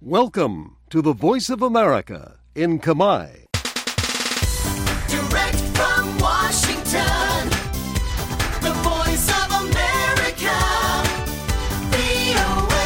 Welcome to the Voice of America in Khmer. Direct from Washington, the Voice of America, VOA.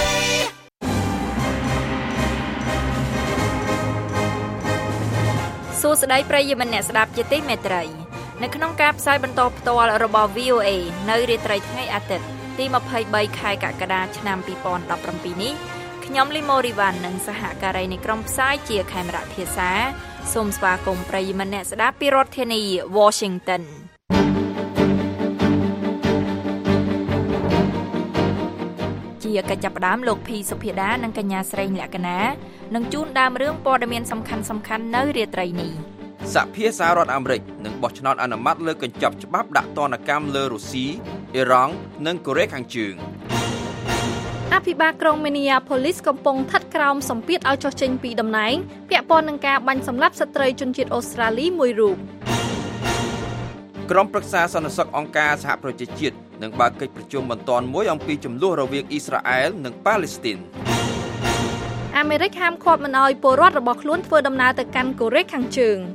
សួស្តីប្រិយមិត្តអ្នកស្ដាប់ជាទីមេត្រីនៅក្នុងការផ្សាយបន្តផ្ទាល់របស់ VOA នៅរាត្រីថ្ងៃអាទិត្យទី23ខែកក្កដាឆ្នាំ2017នេះខ្ញុំលីម៉ូរីវ៉ាន់និងសហការីនៃក្រុមផ្សាយជាខេមរៈភាសាសូមស្វាគមន៍ប្រិយមិត្តអ្នកស្ដាប់ពីរដ្ឋធានី Washington ជាកិច្ចចាប់ផ្ដើមលោកភីសុភាដានិងកញ្ញាស្រីលក្ខណានឹងជូនដើមរឿងព័ត៌មានសំខាន់ៗនៅរាត្រីនេះសហភាពសហរដ្ឋអាមេរិកនឹងបោះឆ្នោតអនុម័តលើកញ្ចប់ច្បាប់ដាក់ទណ្ឌកម្មលើរុស្ស៊ីអ៊ីរ៉ង់និងកូរ៉េខាងជើងអភិបាលក្រុង Minneapolis កំពុងស្ថិតក្រោមសម្ពាធឲ្យចុះចេញពីតំណែងពាក់ព័ន្ធនឹងការបាញ់សម្លាប់ស្ត្រីជនជាតិអូស្ត្រាលីមួយរូបក្រុមប្រឹក្សាសន្តិសុខអង្គការសហប្រជាជាតិនឹងបើកកិច្ចប្រជុំបន្ទាន់មួយអំពីជម្លោះរវាងអ៊ីស្រាអែលនិងប៉ាឡេស្ទីនអាមេរិកហាមឃាត់មិនឲ្យពលរដ្ឋរបស់ខ្លួនធ្វើដំណើរទៅកាន់កូរ៉េខាងជើង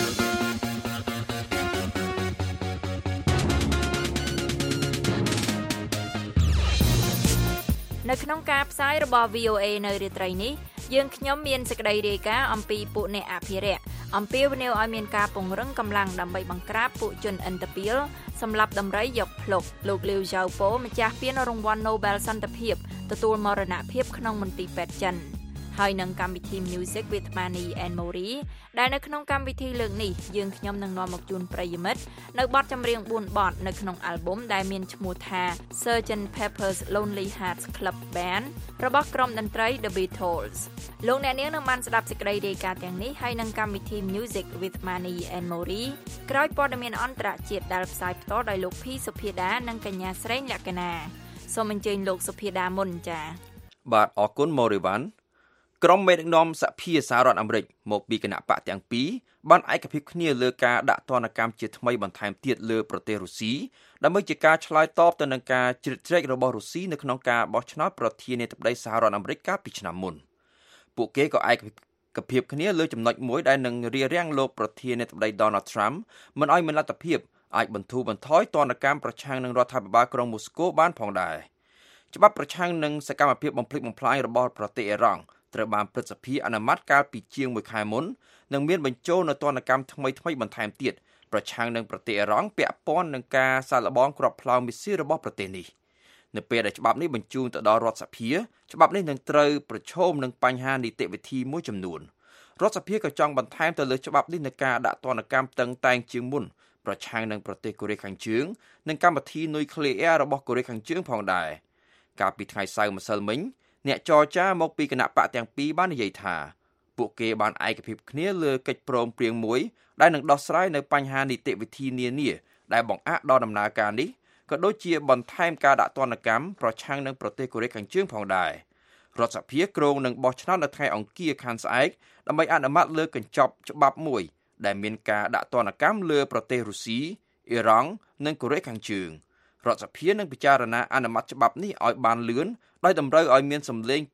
នៅក្នុងការផ្សាយរបស់ VOA នៅរាត្រីនេះយើងខ្ញុំមានសេចក្តីរាយការណ៍អំពីពួកអ្នកអភិរក្សអំពាវនាវឲ្យមានការពង្រឹងកម្លាំងដើម្បីបង្ក្រាបពួកជនឥន្ទពាលសម្រាប់ដំរីយកភ្លុកលោកលាវហ្សាវប៉ូម្ចាស់ពានរង្វាន់ Nobel សន្តិភាពទទួលមរណភាពក្នុងមន្ទីរពេទ្យចិនហើយនឹងកម្មវិធី Music with Manny and Mori ដែលនៅក្នុងកម្មវិធីលើកនេះយើងខ្ញុំនឹងនាំមកជូនប្រិយមិត្តនៅបទចម្រៀង4បទនៅក្នុងអាល់ប៊ុមដែលមានឈ្មោះថា Sgt. Pepper's Lonely Hearts Club Band របស់ក្រុមតន្ត្រី The Beatles លោកអ្នកនាងនឹងបានស្ដាប់សេចក្តីរាយការណ៍ទាំងនេះហើយនឹងកម្មវិធី Music with Manny and Mori ក្រោយព័ត៌មានអន្តរជាតិដែលផ្សាយផ្ទាល់ដោយលោកភីសុភាដានិងកញ្ញាស្រីលក្ខណាសូមអញ្ជើញលោកសុភាដាមុនចា៎បាទអរគុណម៉ូរីវ៉ាន់ក្រុមមេដឹកនាំសហភាពសហរដ្ឋអាមេរិកមកពីគណៈបកទាំងពីរបានឯកភាពគ្នាលើការដាក់ទណ្ឌកម្មជាថ្មីបន្ថែមទៀតលើប្រទេសរុស្ស៊ីដើម្បីជាការឆ្លើយតបទៅនឹងការជ្រៀតជ្រែករបស់រុស្ស៊ីនៅក្នុងការបោះឆ្នោតប្រធានាធិបតីសហរដ្ឋអាមេរិកកាលពីឆ្នាំមុនពួកគេក៏ឯកភាពគ្នាលើចំណុចមួយដែលនឹងរារាំងលោកប្រធានាធិបតី Donald Trump មិនឲ្យមានលទ្ធភាពអាចបន្ធូរបន្ថយទណ្ឌកម្មប្រឆាំងនឹងរដ្ឋាភិបាលក្រុងមូស្គូបានផងដែរច្បាប់ប្រឆាំងនឹងសកម្មភាពបំផ្លិចបំផ្លាញរបស់ប្រទេសអ៊ីរ៉ង់ត្រូវបានព្រឹទ្ធសភាអនុម័តកាលពីជាង1ខែមុននិងមានបញ្ចូលនូវទណ្ឌកម្មថ្មីបន្ថែមទៀតប្រឆាំងនឹងប្រទេសអ៊ីរ៉ង់ពាក់ព័ន្ធនឹងការសាកល្បងគ្រាប់ផ្លោមមីស៊ីលរបស់ប្រទេសនេះនៅពេលដែលច្បាប់នេះបញ្ជូនទៅដល់រដ្ឋសភាច្បាប់នេះនឹងត្រូវប្រឈមនឹងបញ្ហានីតិវិធីមួយចំនួនរដ្ឋសភាក៏ចង់បន្ថែមទៅលើច្បាប់នេះនឹងការដាក់ទណ្ឌកម្មតឹងតែងជាងមុនប្រឆាំងនឹងប្រទេសកូរ៉េខាងជើងនិងកម្មវិធីនុយក្លេអ៊ែររបស់កូរ៉េខាងជើងផងដែរកាលពីថ្ងៃសៅរ៍ម្សិលមិញអ្នកចរចាមកពីគណៈបកទាំងពីរបាននិយាយថាពួកគេបានឯកភាពគ្នាលើកិច្ចព្រមព្រៀងមួយដែលនឹងដោះស្រាយនៅបញ្ហានីតិវិធីនានាដែលបង្អាក់ដល់ដំណើរការនេះក៏ដូចជាបន្ថែមការដាក់ទណ្ឌកម្មប្រឆាំងនឹងប្រទេសកូរ៉េខាងជើងផងដែររដ្ឋសភាគ្រោងនឹងបោះឆ្នោតនៅថ្ងៃអង្គារខាងស្អែកដើម្បីអនុម័តលើកញ្ចប់ច្បាប់មួយដែលមានការដាក់ទណ្ឌកម្មលើប្រទេសរុស្ស៊ីអ៊ីរ៉ង់និងកូរ៉េខាងជើងរដ្ឋសភានឹងពិចារណាអនុម័តច្បាប់នេះឲ្យបានលឿនដោយតម្រូវឲ្យមានសម្លេង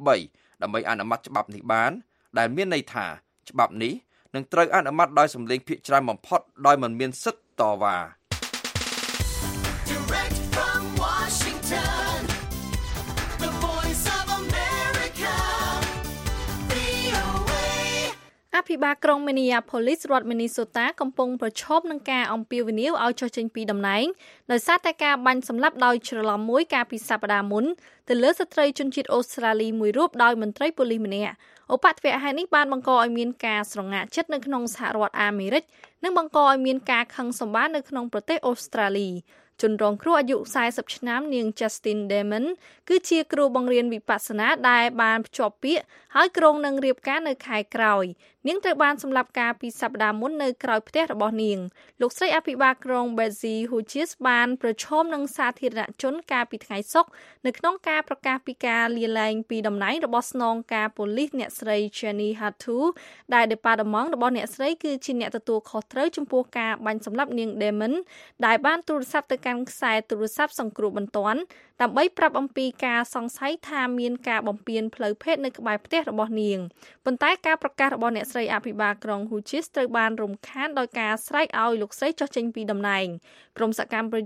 2/3ដើម្បីអនុម័តច្បាប់នេះបានដែលមានន័យថាច្បាប់នេះនឹងត្រូវអនុម័តដោយសម្លេងភាគច្រើនបំផុតដោយមិនមានសិទ្ធិតវ៉ា Direct from Washington, the Voice of America, VOA. អភិបាលក្រុង Minneapolis រដ្ឋ Minnesota កំពុងប្រឈមនឹងការអំពាវនាវឲ្យចុះចេញពីតំណែងដោយសារតែការបាញ់សម្លាប់ដោយច្រឡំមួយកាលពីសប្តាហ៍មុនទៅលើស្ត្រីជនជាតិអូស្ត្រាលីមួយរូបដោយមន្ត្រីប៉ូលីសម្នាក់ឧបទ្ទវហេតុនេះបានបង្កឲ្យមានការស្រងាក់ចិត្តនៅក្នុងសហរដ្ឋអាមេរិកនិងបង្កឲ្យមានការខឹងសម្បារនៅក្នុងប្រទេសអូស្ត្រាលីជនរងគ្រោះអាយុ40ឆ្នាំនាង Justin Demon គឺជាគ្រូបង្រៀនវិបស្សនាដែលបានភ្ជាប់ពាក្យហើយក្រុងនឹងរៀបការនៅខែក្រោយនាងត្រូវបានសម្លាប់កាលពីសប្តាហ៍មុននៅក្រោយផ្ទះរបស់នាងលោកស្រីអភិបាលក្រុង Betsy Hughes បានប្រឈមនឹងសាធារណជនកាលពីថ្ងៃសុក្រនៅក្នុងការប្រកាសពីការលាលែងពីតំណែងរបស់ស្នងការប៉ូលីសអ្នកស្រី Jenny Hatu ដែលដេប៉ាតឺម៉ង់របស់អ្នកស្រីគឺជាអ្នកទទួលខុសត្រូវចំពោះការបាញ់សម្លាប់នាង Damon ដែលបានទូរស័ព្ទទៅកាន់ខ្សែទូរស័ព្ទសង្គ្រោះបន្ទាន់ដើម្បីប្រាប់អំពីការសង្ស័យថាមានការបំពានផ្លូវភេទនៅក្បែរផ្ទះរបស់នាងប៉ុន្តែការប្រកាសរបស់អ្នកស្រីអភិបាលក្រុង Hughes ត្រូវបានរំខានដោយការស្រែកឲ្យលោកស្រីចុះចេញពីតំណែងក្រុមសកម្មជន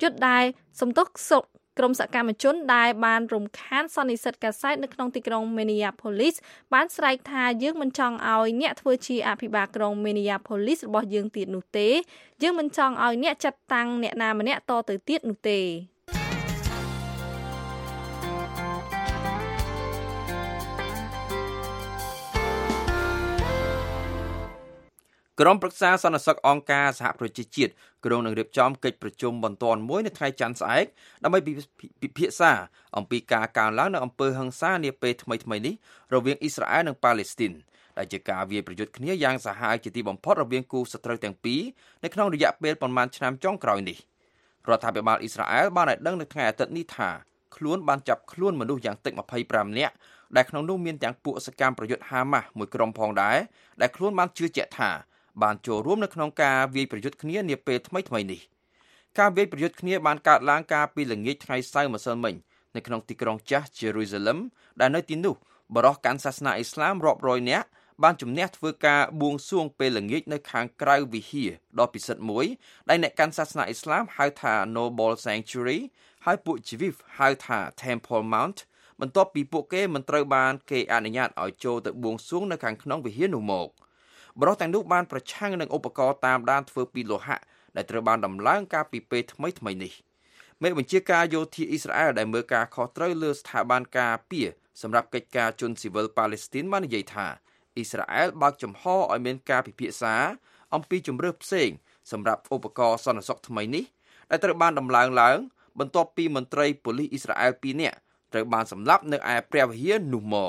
ដែលបានរំខានសន្និសីទកាសែតនៅក្នុងទីក្រុង Minneapolis បានស្រែកថាយើងមិនចង់ឲ្យអ្នកធ្វើជាអភិបាលក្រុង Minneapolis របស់យើងទៀតនោះទេយើងមិនចង់ឲ្យអ្នកចាត់តាំងអ្នកណាម្នាក់តទៅទៀតនោះទេក្រុមប្រឹក្សាសន្តិសុខអង្គការសហប្រជាជាតិក្រុងនឹងរៀបចំកិច្ចប្រជុំបន្ទាន់មួយនៅថ្ងៃច័ន្ទស្អែកដើម្បីពិភាក្សាអំពីការកើនឡើងនៃអំពើហិង្សានាពេលថ្មីៗនេះរវាងអ៊ីស្រាអែលនិងប៉ាឡេស្ទីនដែលជាការវាយប្រយុទ្ធគ្នាយ៉ាងសាហាវជាទីបំផុតរវាងគូសត្រូវទាំងពីរនៅក្នុងរយៈពេលប្រមាណឆ្នាំចុងក្រោយនេះរដ្ឋាភិបាលអ៊ីស្រាអែលបានឲ្យដឹងនៅថ្ងៃអាទិត្យនេះថាខ្លួនបានចាប់ខ្លួនមនុស្សយ៉ាងតិច25នាក់ដែលក្នុងនោះមានទាំងពួកសកម្មប្រយុទ្ធហាម៉ាស់មួយក្រុមផងដែរដែលខ្លួនបានជឿជាក់ថាបានចូលរួមនៅក្នុងការវាយប្រយុទ្ធគ្នានាពេលថ្មីនេះការវាយប្រយុទ្ធគ្នាបានកើតឡើងកាលពីល្ងាចថ្ងៃសៅរ៍ម្សិលមិញនៅក្នុងទីក្រុងចាស់ Jerusalem ដែលនៅទីនោះបរិសុទ្ធកាន់សាសនាអ៊ីស្លាមរាប់រយនាក់បានជំនះធ្វើការបួងសួងពេលល្ងាចនៅខាងក្រៅវិហារដ៏ពិសិដ្ឋមួយដែលអ្នកកាន់សាសនាអ៊ីស្លាមហៅថា Noble Sanctuary ហើយពួកជីវីវហៅថា Temple Mount បន្ទាប់ពីពួកគេមិនត្រូវបានគេអនុញ្ញាតឲ្យចូលទៅបួងសួងនៅខាងក្នុងវិហារនោះមកបរិសុទ្ធទាំងនោះបានប្រឆាំងនឹងឧបករណ៍តាមដានធ្វើពីលោហៈដែលត្រូវបានដំឡើងកាលពីពេលថ្មីនេះមេបញ្ជាការយោធាអ៊ីស្រាអែលដែលមើលការខុសត្រូវលើស្ថាប័នការពារសម្រាប់កិច្ចការជនស៊ីវិលប៉ាឡេស្ទីនបាននិយាយថាអ៊ីស្រាអែលបើកចំហឲ្យមានការពិភាក្សាអំពីជំរើសផ្សេងសម្រាប់ឧបករណ៍សន្តិសុខថ្មីនេះដែលត្រូវបានដំឡើងឡើងបន្ទាប់ពីមន្ត្រីប៉ូលីសអ៊ីស្រាអែល2នាក់ត្រូវបានសម្លាប់នៅឯព្រះវិហារនោះមក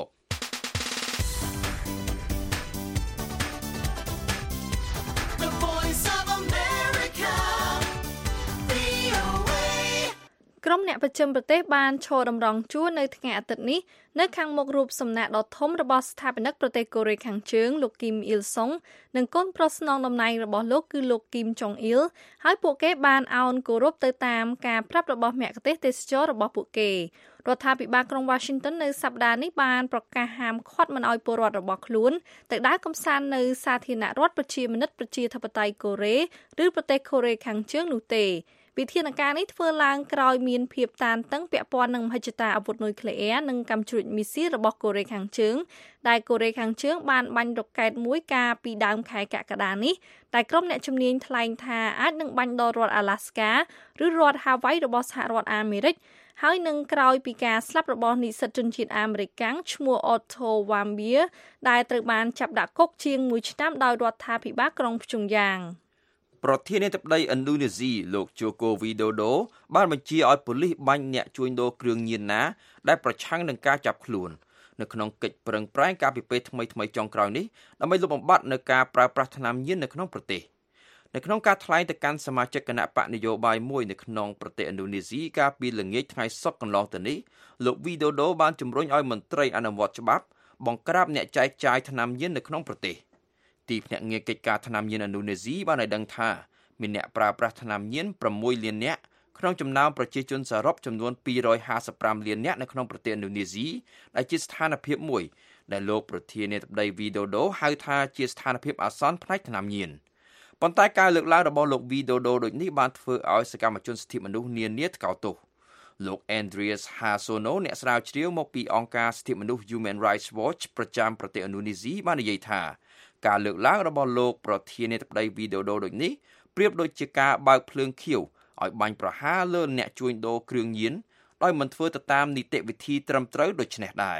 ក្រុមអ្នកប្រចាំប្រទេសបានឈរតម្រង់ជួរនៅថ្ងៃអាទិត្យនេះនៅខាងមុខរូបសំណាកដ៏ធំរបស់ស្ថាបនិកប្រទេសកូរ៉េខាងជើងលោកគីមអ៊ីលសុងនិងកូនប្រុសស្នងតំណែងរបស់លោកគឺលោកគីមចុងអ៊ីលហើយពួកគេបានអោនគោរពទៅតាមការប្រាប់របស់មគ្គុទ្ទេសក៍ទេសចររបស់ពួកគេរដ្ឋាភិបាលក្រុង Washington នៅសប្តាហ៍នេះបានប្រកាសហាមឃាត់មិនឲ្យពលរដ្ឋរបស់ខ្លួនទៅដើរកម្សាន្តនៅសាធារណរដ្ឋប្រជាមានិតប្រជាធិបតេយ្យកូរ៉េឬប្រទេសកូរ៉េខាងជើងនោះទេវិធានការនេះធ្វើឡើងក្រោយមានភាពតានតឹងពាក់ព័ន្ធនឹងមហិច្ឆតាអាវុធនុយក្លេអ៊ែរនិងកាំជ្រួចមីស៊ីលរបស់កូរ៉េខាងជើងដែលកូរ៉េខាងជើងបានបាញ់រ៉ុកកែតមួយកាលពីដើមខែកក្កដានេះតែក្រុមអ្នកជំនាញថ្លែងថាអាចនឹងបាញ់ដល់រដ្ឋ Alaska ឬរដ្ឋ Hawaii របស់សហរដ្ឋអាមេរិកហើយនឹងក្រោយពីការស្លាប់របស់និស្សិតជនជាតិអាមេរិកឈ្មោះ Otto Warmbier ដែលត្រូវបានចាប់ដាក់គុកជាង1ឆ្នាំដោយរដ្ឋាភិបាលក្រុងព្យុងយ៉ាងប្រធានាធិបតីឥណ្ឌូនេស៊ីលោក Joko Widodo បានបញ្ជាឲ្យប៉ូលីសបាញ់អ្នកជួញដូរគ្រឿងញៀនណាដែលប្រឆាំងនឹងការចាប់ខ្លួននៅក្នុងកិច្ចប្រឹងប្រែងការពីពេលថ្មីចុងក្រោយនេះដើម្បីលុបបំបាត់នៅការប្រើប្រាស់ថ្នាំញៀននៅក្នុងប្រទេសនៅក្នុងការថ្លែងទៅកាន់សមាជិកគណៈបកនយោបាយមួយនៅក្នុងប្រទេសឥណ្ឌូនេស៊ីកាលពីល្ងាចថ្ងៃសុក្រកន្លងទៅនេះលោក Widodo បានជំរុញឲ្យមន្ត្រីអនុវត្តច្បាប់បង្ក្រាបអ្នកចែកចាយថ្នាំញៀននៅក្នុងប្រទេសទីភ្នាក់ងារកិច្ចការថ្នាំញៀនឥណ្ឌូនេស៊ីបានឲ្យដឹងថាមានអ្នកប្រើប្រាស់ថ្នាំញៀន6លាននាក់ក្នុងចំណោមប្រជាជនសរុបចំនួន255លាននាក់នៅក្នុងប្រទេសឥណ្ឌូនេស៊ីដែលជាស្ថានភាពមួយដែលលោកប្រធានាធិបតី Widodo ហៅថាជាស្ថានភាពអាសន្នផ្នែកថ្នាំញៀនប៉ុន្តែការលើកឡើងរបស់លោក Widodo ដូចនេះបានធ្វើឲ្យសកម្មជនសិទ្ធិមនុស្សនានាថ្កោលទោសលោក Andreas Harsono អ្នកស្រាវជ្រាវមកពីអង្គការសិទ្ធិមនុស្ស Human Rights Watch ប្រចាំប្រទេសឥណ្ឌូនេស៊ីបាននិយាយថាការលើកឡើងរបស់លោកប្រធានាធិបតី Widodo ដូចនេះប្រៀបដូចជាការបើកភ្លើងខៀវឲ្យបាញ់ប្រហារលើអ្នកជួញដូរគ្រឿងញៀនដោយមិនធ្វើទៅតាមនីតិវិធីត្រឹមត្រូវដូច្នេះដែរ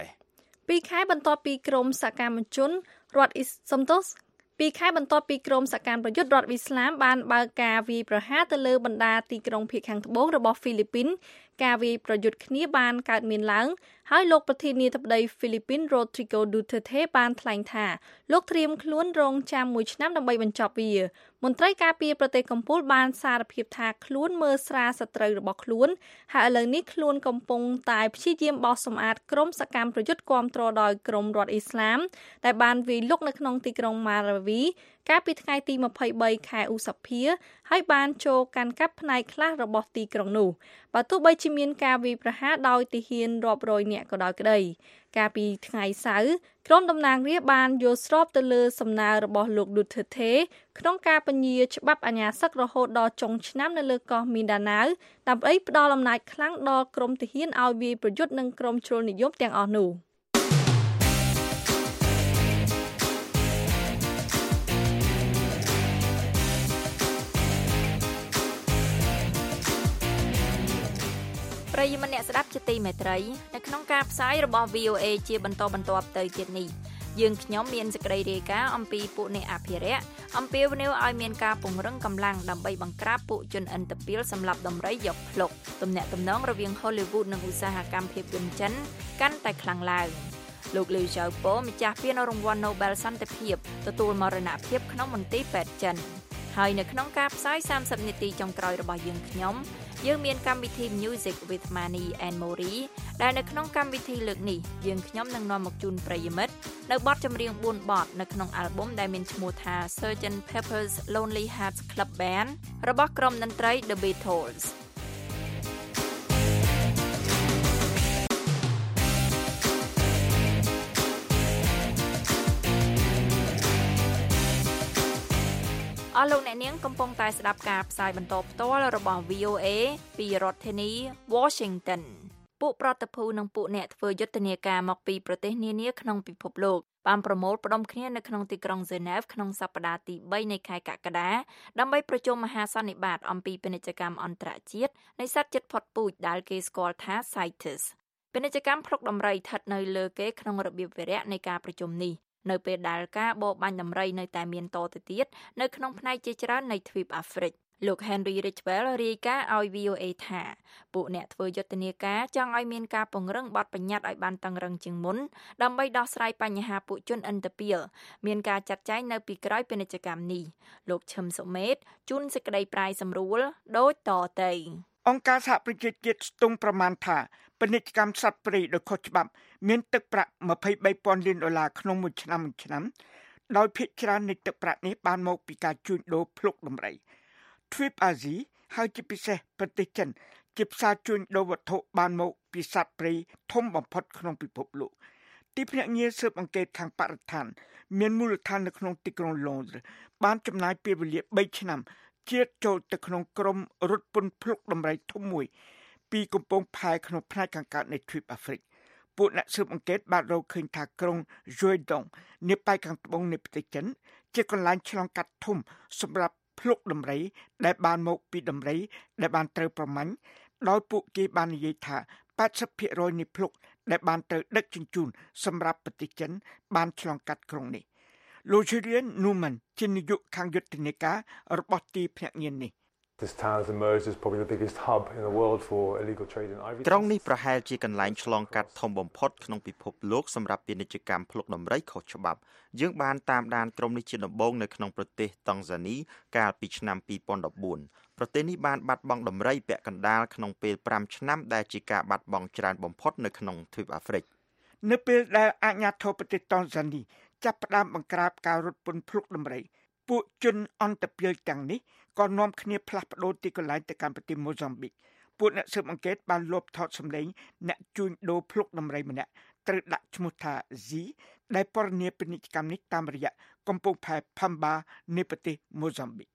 2 ខែបន្ទាប់ពីក្រុមសកម្មជនរដ្ឋ2 ខែបន្ទាប់ពីក្រុមសកម្មប្រយុទ្ធរដ្ឋអ៊ីស្លាមបានបើកការវាយប្រហារទៅលើបណ្ដាទីក្រុងភាគខាងត្បូងរបស់ហ្វីលីពីនការវាយប្រយុទ្ធគ្នាបានកើតមានឡើងហើយលោកប្រធានាធិបតីហ្វីលីពីន Rodrigo Duterte បានថ្លែងថាលោកត្រៀមខ្លួនរងចាំ1ឆ្នាំដើម្បីបញ្ចប់វាមន្ត្រីការពារប្រទេសកំពូលបានសារភាពថាខ្លួនមើលស្រាលសត្រូវរបស់ខ្លួនហើយឥឡូវនេះខ្លួនកំពុងតែព្យាយាមបោសសម្អាតក្រុមសកម្មប្រយុទ្ធគាំទ្រដោយក្រុមរដ្ឋអ៊ីស្លាមដែលបានវាយលុកនៅក្នុងទីក្រុងម៉ារ៉ាវីកាលពីថ្ងៃទី23ខែឧសភាហើយបានចូលកាន់កាប់ផ្នែកខ្លះរបស់ទីក្រុងនោះបើទោះបីជាមានការវាយប្រហារដោយទាហានរាប់រយនាក់ក៏ដោយក្តីកាលពីថ្ងៃសៅរ៍ក្រុមតំណាងរាស្ត្របានយល់ស្របទៅលើសំណើរបស់លោក Duterte ក្នុងការពញាច្បាប់អាញាសឹករហូតដល់ចុងឆ្នាំនៅលើកោះមីនដាណាវដើម្បីផ្ដល់អំណាចខ្លាំងដល់ក្រុមទាហានឲ្យវាយប្រយុទ្ធនឹងក្រុមជ្រុលនិយមទាំងអស់នោះប្រិយមិត្តអ្នកស្ដាប់ជាទីមេត្រីនៅក្នុងការផ្សាយរបស់ VOA ជាបន្តបន្ទាប់ទៅទៀតនេះយើងខ្ញុំមានសេចក្តីរាយការណ៍អំពីពួកអ្នកអភិរក្សអំពាវនាវឲ្យមានការពង្រឹងកម្លាំងដើម្បីបង្ក្រាបពួកជនឥន្ទពាលសម្លាប់ដំរីយកភ្លុកទំនាក់ទំនងរវាង Hollywood និងឧស្សាហកម្មភាពយន្តចិនកាន់តែខ្លាំងឡើងលោកលីវចៅប៉ូម្ចាស់ពានរង្វាន់ Nobel សន្តិភាពទទួលមរណភាពក្នុងមន្ទីរពេទ្យចិនហើយនៅក្នុងការផ្សាយ30នាទីចុងក្រោយរបស់យើងខ្ញុំយើងមានកម្មវិធី Music with Mani and Mori ដែលនៅក្នុងកម្មវិធីលើកនេះយើងខ្ញុំនឹងនាំមកជូនប្រិយមិត្តនៅបទចម្រៀង4បទនៅក្នុងអាល់ប៊ុមដែលមានឈ្មោះថា Sgt. Pepper's Lonely Hearts Club Band របស់ក្រុមតន្ត្រី The Beatlesអស់លោកអ្នកនាងកំពុងតែស្ដាប់ការផ្សាយបន្តផ្ទាល់របស់ VOA ពីរដ្ឋធានី Washington ពួកប្រតិភូនិងពួកអ្នកធ្វើយុទ្ធនាការមកពីប្រទេសនានាក្នុងពិភពលោកបានប្រមូលផ្ដុំគ្នានៅក្នុងទីក្រុង Geneva ក្នុងសប្តាហ៍ទី3នៃខែកក្កដាដើម្បីប្រជុំមហាសន្និបាតអំពីពាណិជ្ជកម្មអន្តរជាតិនៃសត្វជិតផុតពូជដែលគេស្គាល់ថា CITES ពាណិជ្ជកម្មភ្លុកដំរីស្ថិតនៅលើគេក្នុងរបៀបវារៈនៃការប្រជុំនេះនៅពេលដែលការបរបាញ់ដំរីនៅតែមានតទៅទៀតនៅក្នុងផ្នែកជាច្រើននៃទ្វីបអាហ្វ្រិកលោក Henry Ridgwell រាយការណ៍ឲ្យ VOA ថាពួកអ្នកធ្វើយុទ្ធនាការចង់ឲ្យមានការពង្រឹងបទបញ្ញត្តិឲ្យបានតឹងរឹងជាងមុនដើម្បីដោះស្រាយបញ្ហាពួកជនឥន្ទពាលមានការចាត់ចែងនៅពីក្រោយពាណិជ្ជកម្មនេះលោកឈឹមសុមេតជូនសេចក្តីប្រាយសម្រួលដូចតទៅអង្គការសហប្រជាជាតិស្ទង់ប្រមាណថាពាណិជ្ជកម្មសត្វព្រៃដោយខុសច្បាប់មានទឹកប្រាក់$23,000 លានក្នុងមួយឆ្នាំដោយភាគច្រើននៃទឹកប្រាក់នេះបានមកពីការជួញដូរភ្លុកដំរីទ្វីបអាស៊ីហើយជាពិសេសប្រទេសចិនជាផ្សារជួញដូរវត្ថុបានមកពីសត្វព្រៃធំបំផុតក្នុងពិភពលោកទីភ្នាក់ងារស៊ើបអង្កេតខាងបរិស្ថានមានមូលដ្ឋាននៅក្នុងទីក្រុងឡុងដឺបានចំណាយពេលវេលា3ឆ្នាំជ្រៀតចូលទៅក្នុងក្រុមរថពន្ធភ្លុកដំរីធំមួយពីកំពង់ផែក្នុងផ្នែកខាងកើតនៃទ្វីបអាហ្វ្រិកពួកអ្នកស៊ើបអង្កេតបានរកឃើញថាក្រុង Juedong នៅប៉ែកខាងត្បូងនៃប្រទេសចិនជាកន្លែងឆ្លងកាត់ធំសម្រាប់ភ្លុកដំរីដែលបានមកពីដំរីដែលបានត្រូវប្រមាញ់ដោយពួកគេបាននិយាយថា 80% នៃភ្លុកដែលបានត្រូវដឹកជញ្ជូនសម្រាប់ប្រទេសចិនបានឆ្លងកាត់ក្រុងនេះលោក Julian Newman ជានាយកខាងយុទ្ធនាការរបស់ទីភ្នាក់ងារនេះ This town has emerged as probably the biggest hub in the world for illegal trade in ivory. ក្រុងនេះប្រហែលជាកន្លែងឆ្លងកាត់ធំបំផុតក្នុងពិភពលោកសម្រាប់ពាណិជ្ជកម្មភ្លុកដំរីខុសច្បាប់យើងបានតាមដានក្រុមនេះជាដំបូងនៅក្នុងប្រទេសតង់ហ្សានីកាលពីឆ្នាំ2014ប្រទេសនេះបានបាត់បង់ដំរីពាក់កណ្ដាលក្នុងពេល5ឆ្នាំដែលជាការបាត់បង់ច្រើនបំផុតនៅក្នុងទ្វីបអាហ្វ្រិកនៅពេលដែលអាជ្ញាធរប្រទេសតង់ហ្សានីចាប់ផ្ដើមបង្ក្រាបការរត់ពន្ធភ្លុកដំរីពួកជនអន្តពាលទាំងនេះក៏នាំគ្នាផ្លាស់ប្ដូរទីកន្លែងទៅកាន់ប្រទេសម៉ូហ្សាំប៊ីកពួកអ្នកស៊ើបអង្កេតបានលបថតសម្លេងអ្នកជួញដូរភ្លុកដំរីម្នាក់ត្រូវដាក់ឈ្មោះថា Z ដែលពណ៌នាពាណិជ្ជកម្មនេះតាមរយៈកំពង់ផែ Pemba នៃប្រទេសម៉ូហ្សាំប៊ីក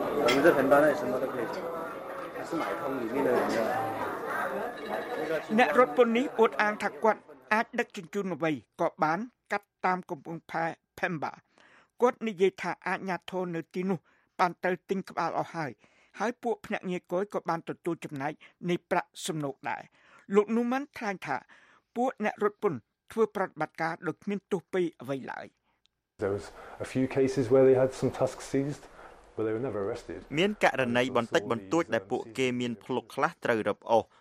អ្នករត់ពន្ធនេះអួតអាងថាគាត់អាចដឹកជញ្ជូនអ្វីក៏បានកាត់តាមកំពង់ផែ Pemba គាត់និយាយថាអាជ្ញាធរនៅទីនោះបានទៅទិញក្បាលអស់ហើយពួកភ្នាក់ងារគយក៏បានទទួលចំណែកនៃប្រាក់សំណូកដែរលោកនូម៉ាន់ថ្លែងថាពួកអ្នករត់ពន្ធធ្វើប្រតិបត្តិការដោយគ្មានទោសពីអ្វីឡើយ There was a few cases where they had some tusks seized but they were never arrested មានករណីបន្តិចបន្តួចដែលពួកគេមានភ្លុកខ្លះត្រូវរឹបអូស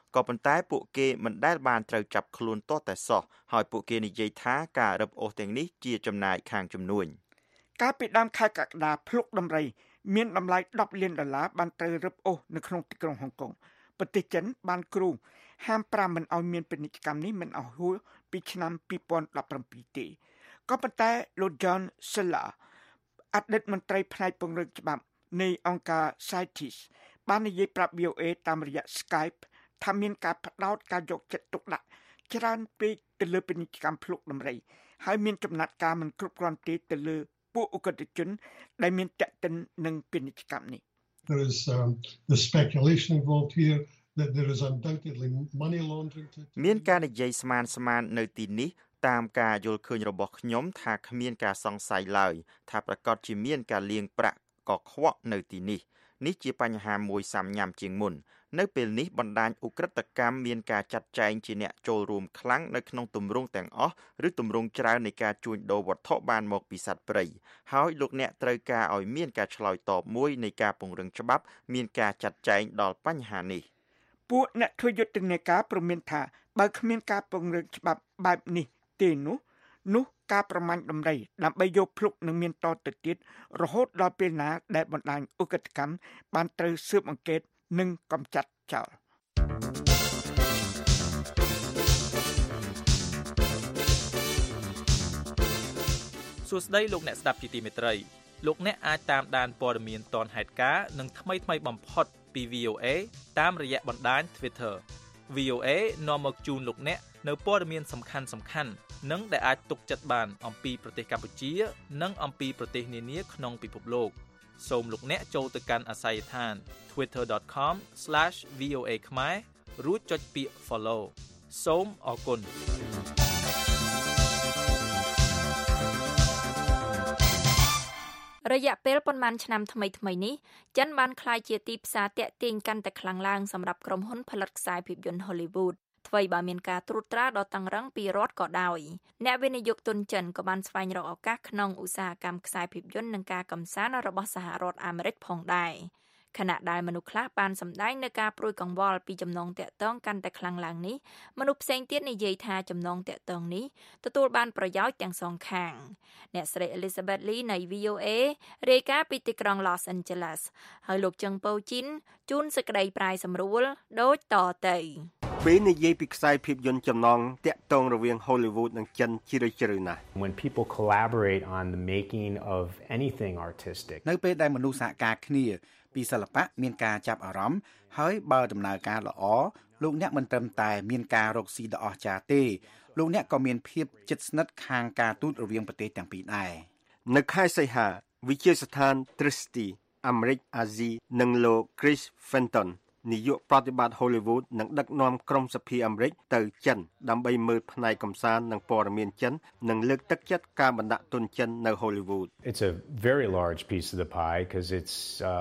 ក៏ប៉ុន្តែពួកគេមិនដែលបានត្រូវចាប់ខ្លួនទាល់តែសោះហើយពួកគេនិយាយថាការរឹបអូសទាំងនេះជាចំណាយខាងជំនួញកាលពីដើមខែកក្កដាភ្លុកដំរីមានតម្លៃ$10 លានបានត្រូវរឹបអូសនៅក្នុងទីក្រុងហុងកុងប្រទេសចិនបានគ្រូហាម5មិនឲ្យមានពាណិជ្ជកម្មនេះមិនឲ្យហួសពីឆ្នាំ2017ទេក៏ប៉ុន្តែលោក John Sella អតីតមន្ត្រីផ្នែកពង្រឹងច្បាប់នៃអង្គការ CITES បាននិយាយប្រាប់ VOA តាមរយៈ Skype ថាមានការផ្ដោតការយកចិត្តទុកដាក់ច្រើនពេកទៅលើពាណិជ្ជកម្មភ្លុកដំរីហើយមានចំណាត់ការមិនគ្រប់គ្រាន់ទេទៅលើពួកឧក្រិដ្ឋជនដែលមានតេតិននឹងពាណិជ្ជកម្មនេះ There is the speculation involved here that there is undoubtedly money laundering មានការនិយាយស្មាននៅទីនេះតាមការយល់ឃើញរបស់ខ្ញុំថាគ្មានការសង្ស័យឡើយថាប្រកាសជាមានការលាងប្រាក់កខ្វក់នៅទីនេះជាបញ្ហាមួយសាមញ្ញជាងមុននៅពេលនេះបណ្ដាញឧក្រិដ្ឋកម្មមានការចាត់ចែងជាអ្នកចូលរួមខ្លាំងនៅក្នុងទម្រង់ទាំងអស់ឬទម្រង់ច្រើននៃការជួញដូរវត្ថុបានមកពីសត្វព្រៃហើយលោកអ្នកត្រូវការឲ្យមានការឆ្លើយតបមួយនៃការពង្រឹងច្បាប់មានការចាត់ចែងដល់បញ្ហានេះពួកអ្នកធ្វើយុទ្ធនាការព្រមានថាបើគ្មានការពង្រឹងច្បាប់បែបនេះទេនោះការប្រមាញ់ដំរីដើម្បីយកភ្លុកនឹងមានតទៅទៀតរហូតដល់ពេលណាដែលបណ្ដាញឧក្រិដ្ឋកម្មបានត្រូវស៊ើបអង្កេតនិងកម្ចាត់ចោលសួស្តីលោកអ្នកស្ដាប់ជាទីមេត្រីលោកអ្នកអាចតាមដានព័ត៌មានទាន់ហេតុការណ៍និងថ្មីបំផុតពី VOA តាមរយៈបណ្ដាញ Twitter VOA នាំមកជូនលោកអ្នកនៅព័ត៌មានសំខាន់និងដែលអាចទុកចិត្តបានអំពីប្រទេសកម្ពុជានិងអំពីប្រទេសនានាក្នុងពិភពលោកសូមលោកអ្នកចូលទៅកាន់អាស័យដ្ឋាន twitter.com/VOA ខ្មែររួចចុចពាក្យ follow សូមអរគុណរយៈពេលប៉ុន្មានឆ្នាំថ្មីនេះចិនបានក្លាយជាទីផ្សារទាក់ទាញកាន់តែខ្លាំងឡើងសម្រាប់ក្រុមហ៊ុនផលិតខ្សែភាពយន្ត Hollywood ថ្មីបើមានការត្រួតត្រាដ៏តឹងរ៉ឹងពីរដ្ឋក៏ដោយអ្នកវិនិយោគទុនចិនក៏បានស្វែងរកឱកាសក្នុងឧស្សាហកម្មខ្សែភាពយន្តនិងការកម្សាន្តរបស់សហរដ្ឋអាមេរិកផងដែរខណៈដែលមនុស្សខ្លះបានសម្ដែងនៅការព្រួយកង្វល់ពីចំណងតាក់ទងកាន់តែខ្លាំងឡើងនេះមនុស្សផ្សេងទៀតនិយាយថាចំណងតាក់ទងនេះទទួលបានប្រយោជន៍ទាំងសងខាងអ្នកស្រី Elizabeth Lee នៃ VOA រាយការណ៍ពីទីក្រុង Los Angeles ហើយលោកជឹងពៅជីនជូនសេចក្តីប្រាយសម្រួលដូចតទៅពេលនិយាយពីខ្សែភាពយន្តចំណងតាក់ទងរវាង Hollywood និងចិនជ្រៅណាស់ When people collaborate on the making of anything artistic នៅពេលដែលមនុស្សសហការគ្នាពីសិល្បៈមានការចាប់អារម្មណ៍ហើយបើដំណើរការល្អលោកអ្នកមិនត្រឹមតែមានការរកស៊ីដ៏អស្ចារ្យទេលោកអ្នកក៏មានភាពជិតស្និទ្ធខាងការទូតរវាងប្រទេសទាំងពីរដែរនៅខែសីហាវិទ្យាស្ថាន Tristy អាមេរិកអាស៊ីនិងលោក Chris Fenton នាយកប្រតិបត្តិ Hollywood នឹងដឹកនាំក្រុមសភាអាមេរិកទៅចិនដើម្បីមើលផ្នែកកម្សាន្តនិងព័ត៌មានចិននិងលើកទឹកចិត្តការបណ្ដាក់ទុនចិននៅ Hollywood. It's a very large piece of the pie because it's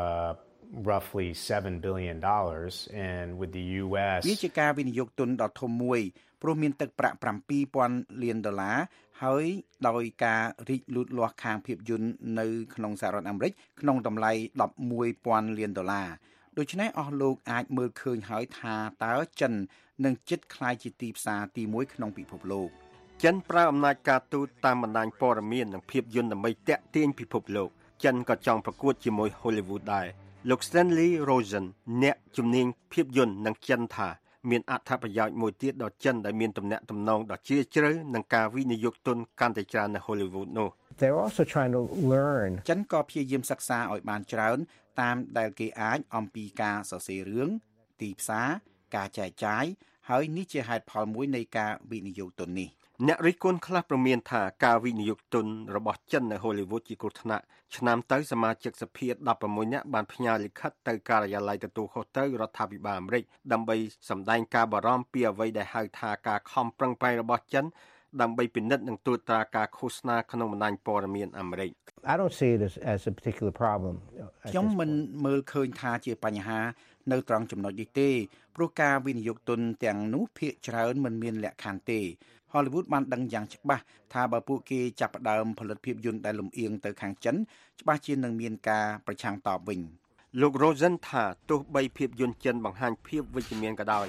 roughly $7 billion and with the US វាជាការវិនិយោគទុនដ៏ធំមួយព្រោះមានទឹកប្រាក់$7,000 លានហើយដោយការរីកលូតលាស់ខាងភាពយន្តនៅក្នុងសហរដ្ឋអាមេរិកក្នុងតម្លៃ$11,000 លានដូច្នេះអស់លោកអាចមើលឃើញហើយថាតើចិននឹងជិតក្លាយជាទីផ្សារទី1ក្នុងពិភពលោកចិនប្រើអំណាចការទូតតាមបណ្ដាញព័ត៌មាននិងភាពយន្តដើម្បីតាក់ទាញពិភពលោកចិនក៏ចង់ប្រកួតជាមួយ Hollywood ដែរលោក Stanley Rosen អ្នកជំនាញភាពយន្តនឹងចិនថាមានអត្ថប្រយោជន៍មួយទៀតដល់ចិនដែលមានទំនាក់ទំនងដ៏ជ្រាលជ្រៅនឹងការវិនិយោគទុនកាន់តែច្រើននៅ Hollywood នោះ They're also trying to learn ចិនក៏ព្យាយាមសិក្សាឲ្យបានច្រើនតាមដែលគេអាចអំពីការសរសេររឿងទីផ្សារការចែកចាយហើយនេះជាហេតុផលមួយនៃការវិនិយោគទុននេះអ្នករិះគន់ខ្លះប្រមានថាការវិនិយោគទុនរបស់ចិននៅ Hollywood ជាគ្រោះថ្នាក់ឆ្នាំទៅសមាជិកសភា16នាក់បានផ្ញើលិខិតទៅការិយាល័យទទួលខុសត្រូវរដ្ឋាភិបាលអាមេរិកដើម្បីសម្ដែងការបារម្ភពីអ្វីដែលហៅថាការខំប្រឹងប្រែងរបស់ចិនដើម្បីពិនិត្យនិងត្រួតត្រាការឃោសនាក្នុងបណ្ដាញព័ត៌មានអាមេរិក I don't see it as a particular problem ខ្ញុំមិនមើលឃើញថាជាបញ្ហានៅត្រង់ចំណុចនេះទេព្រោះការវិនិយោគទុនទាំងនោះភាគច្រើនមិនមានលក្ខខណ្ឌទេ Hollywood បានដឹងយ៉ាងច្បាស់ថាបើពួកគេចាប់ផ្ដើមផលិតភាពយន្តដែលលំអៀងទៅខាងចិនច្បាស់ជានឹងមានការប្រឆាំងតបវិញលោក Rosen ថាទោះបីភាពយន្តចិនបង្ហាញភាពវិជ្ជមានក៏ដោយគ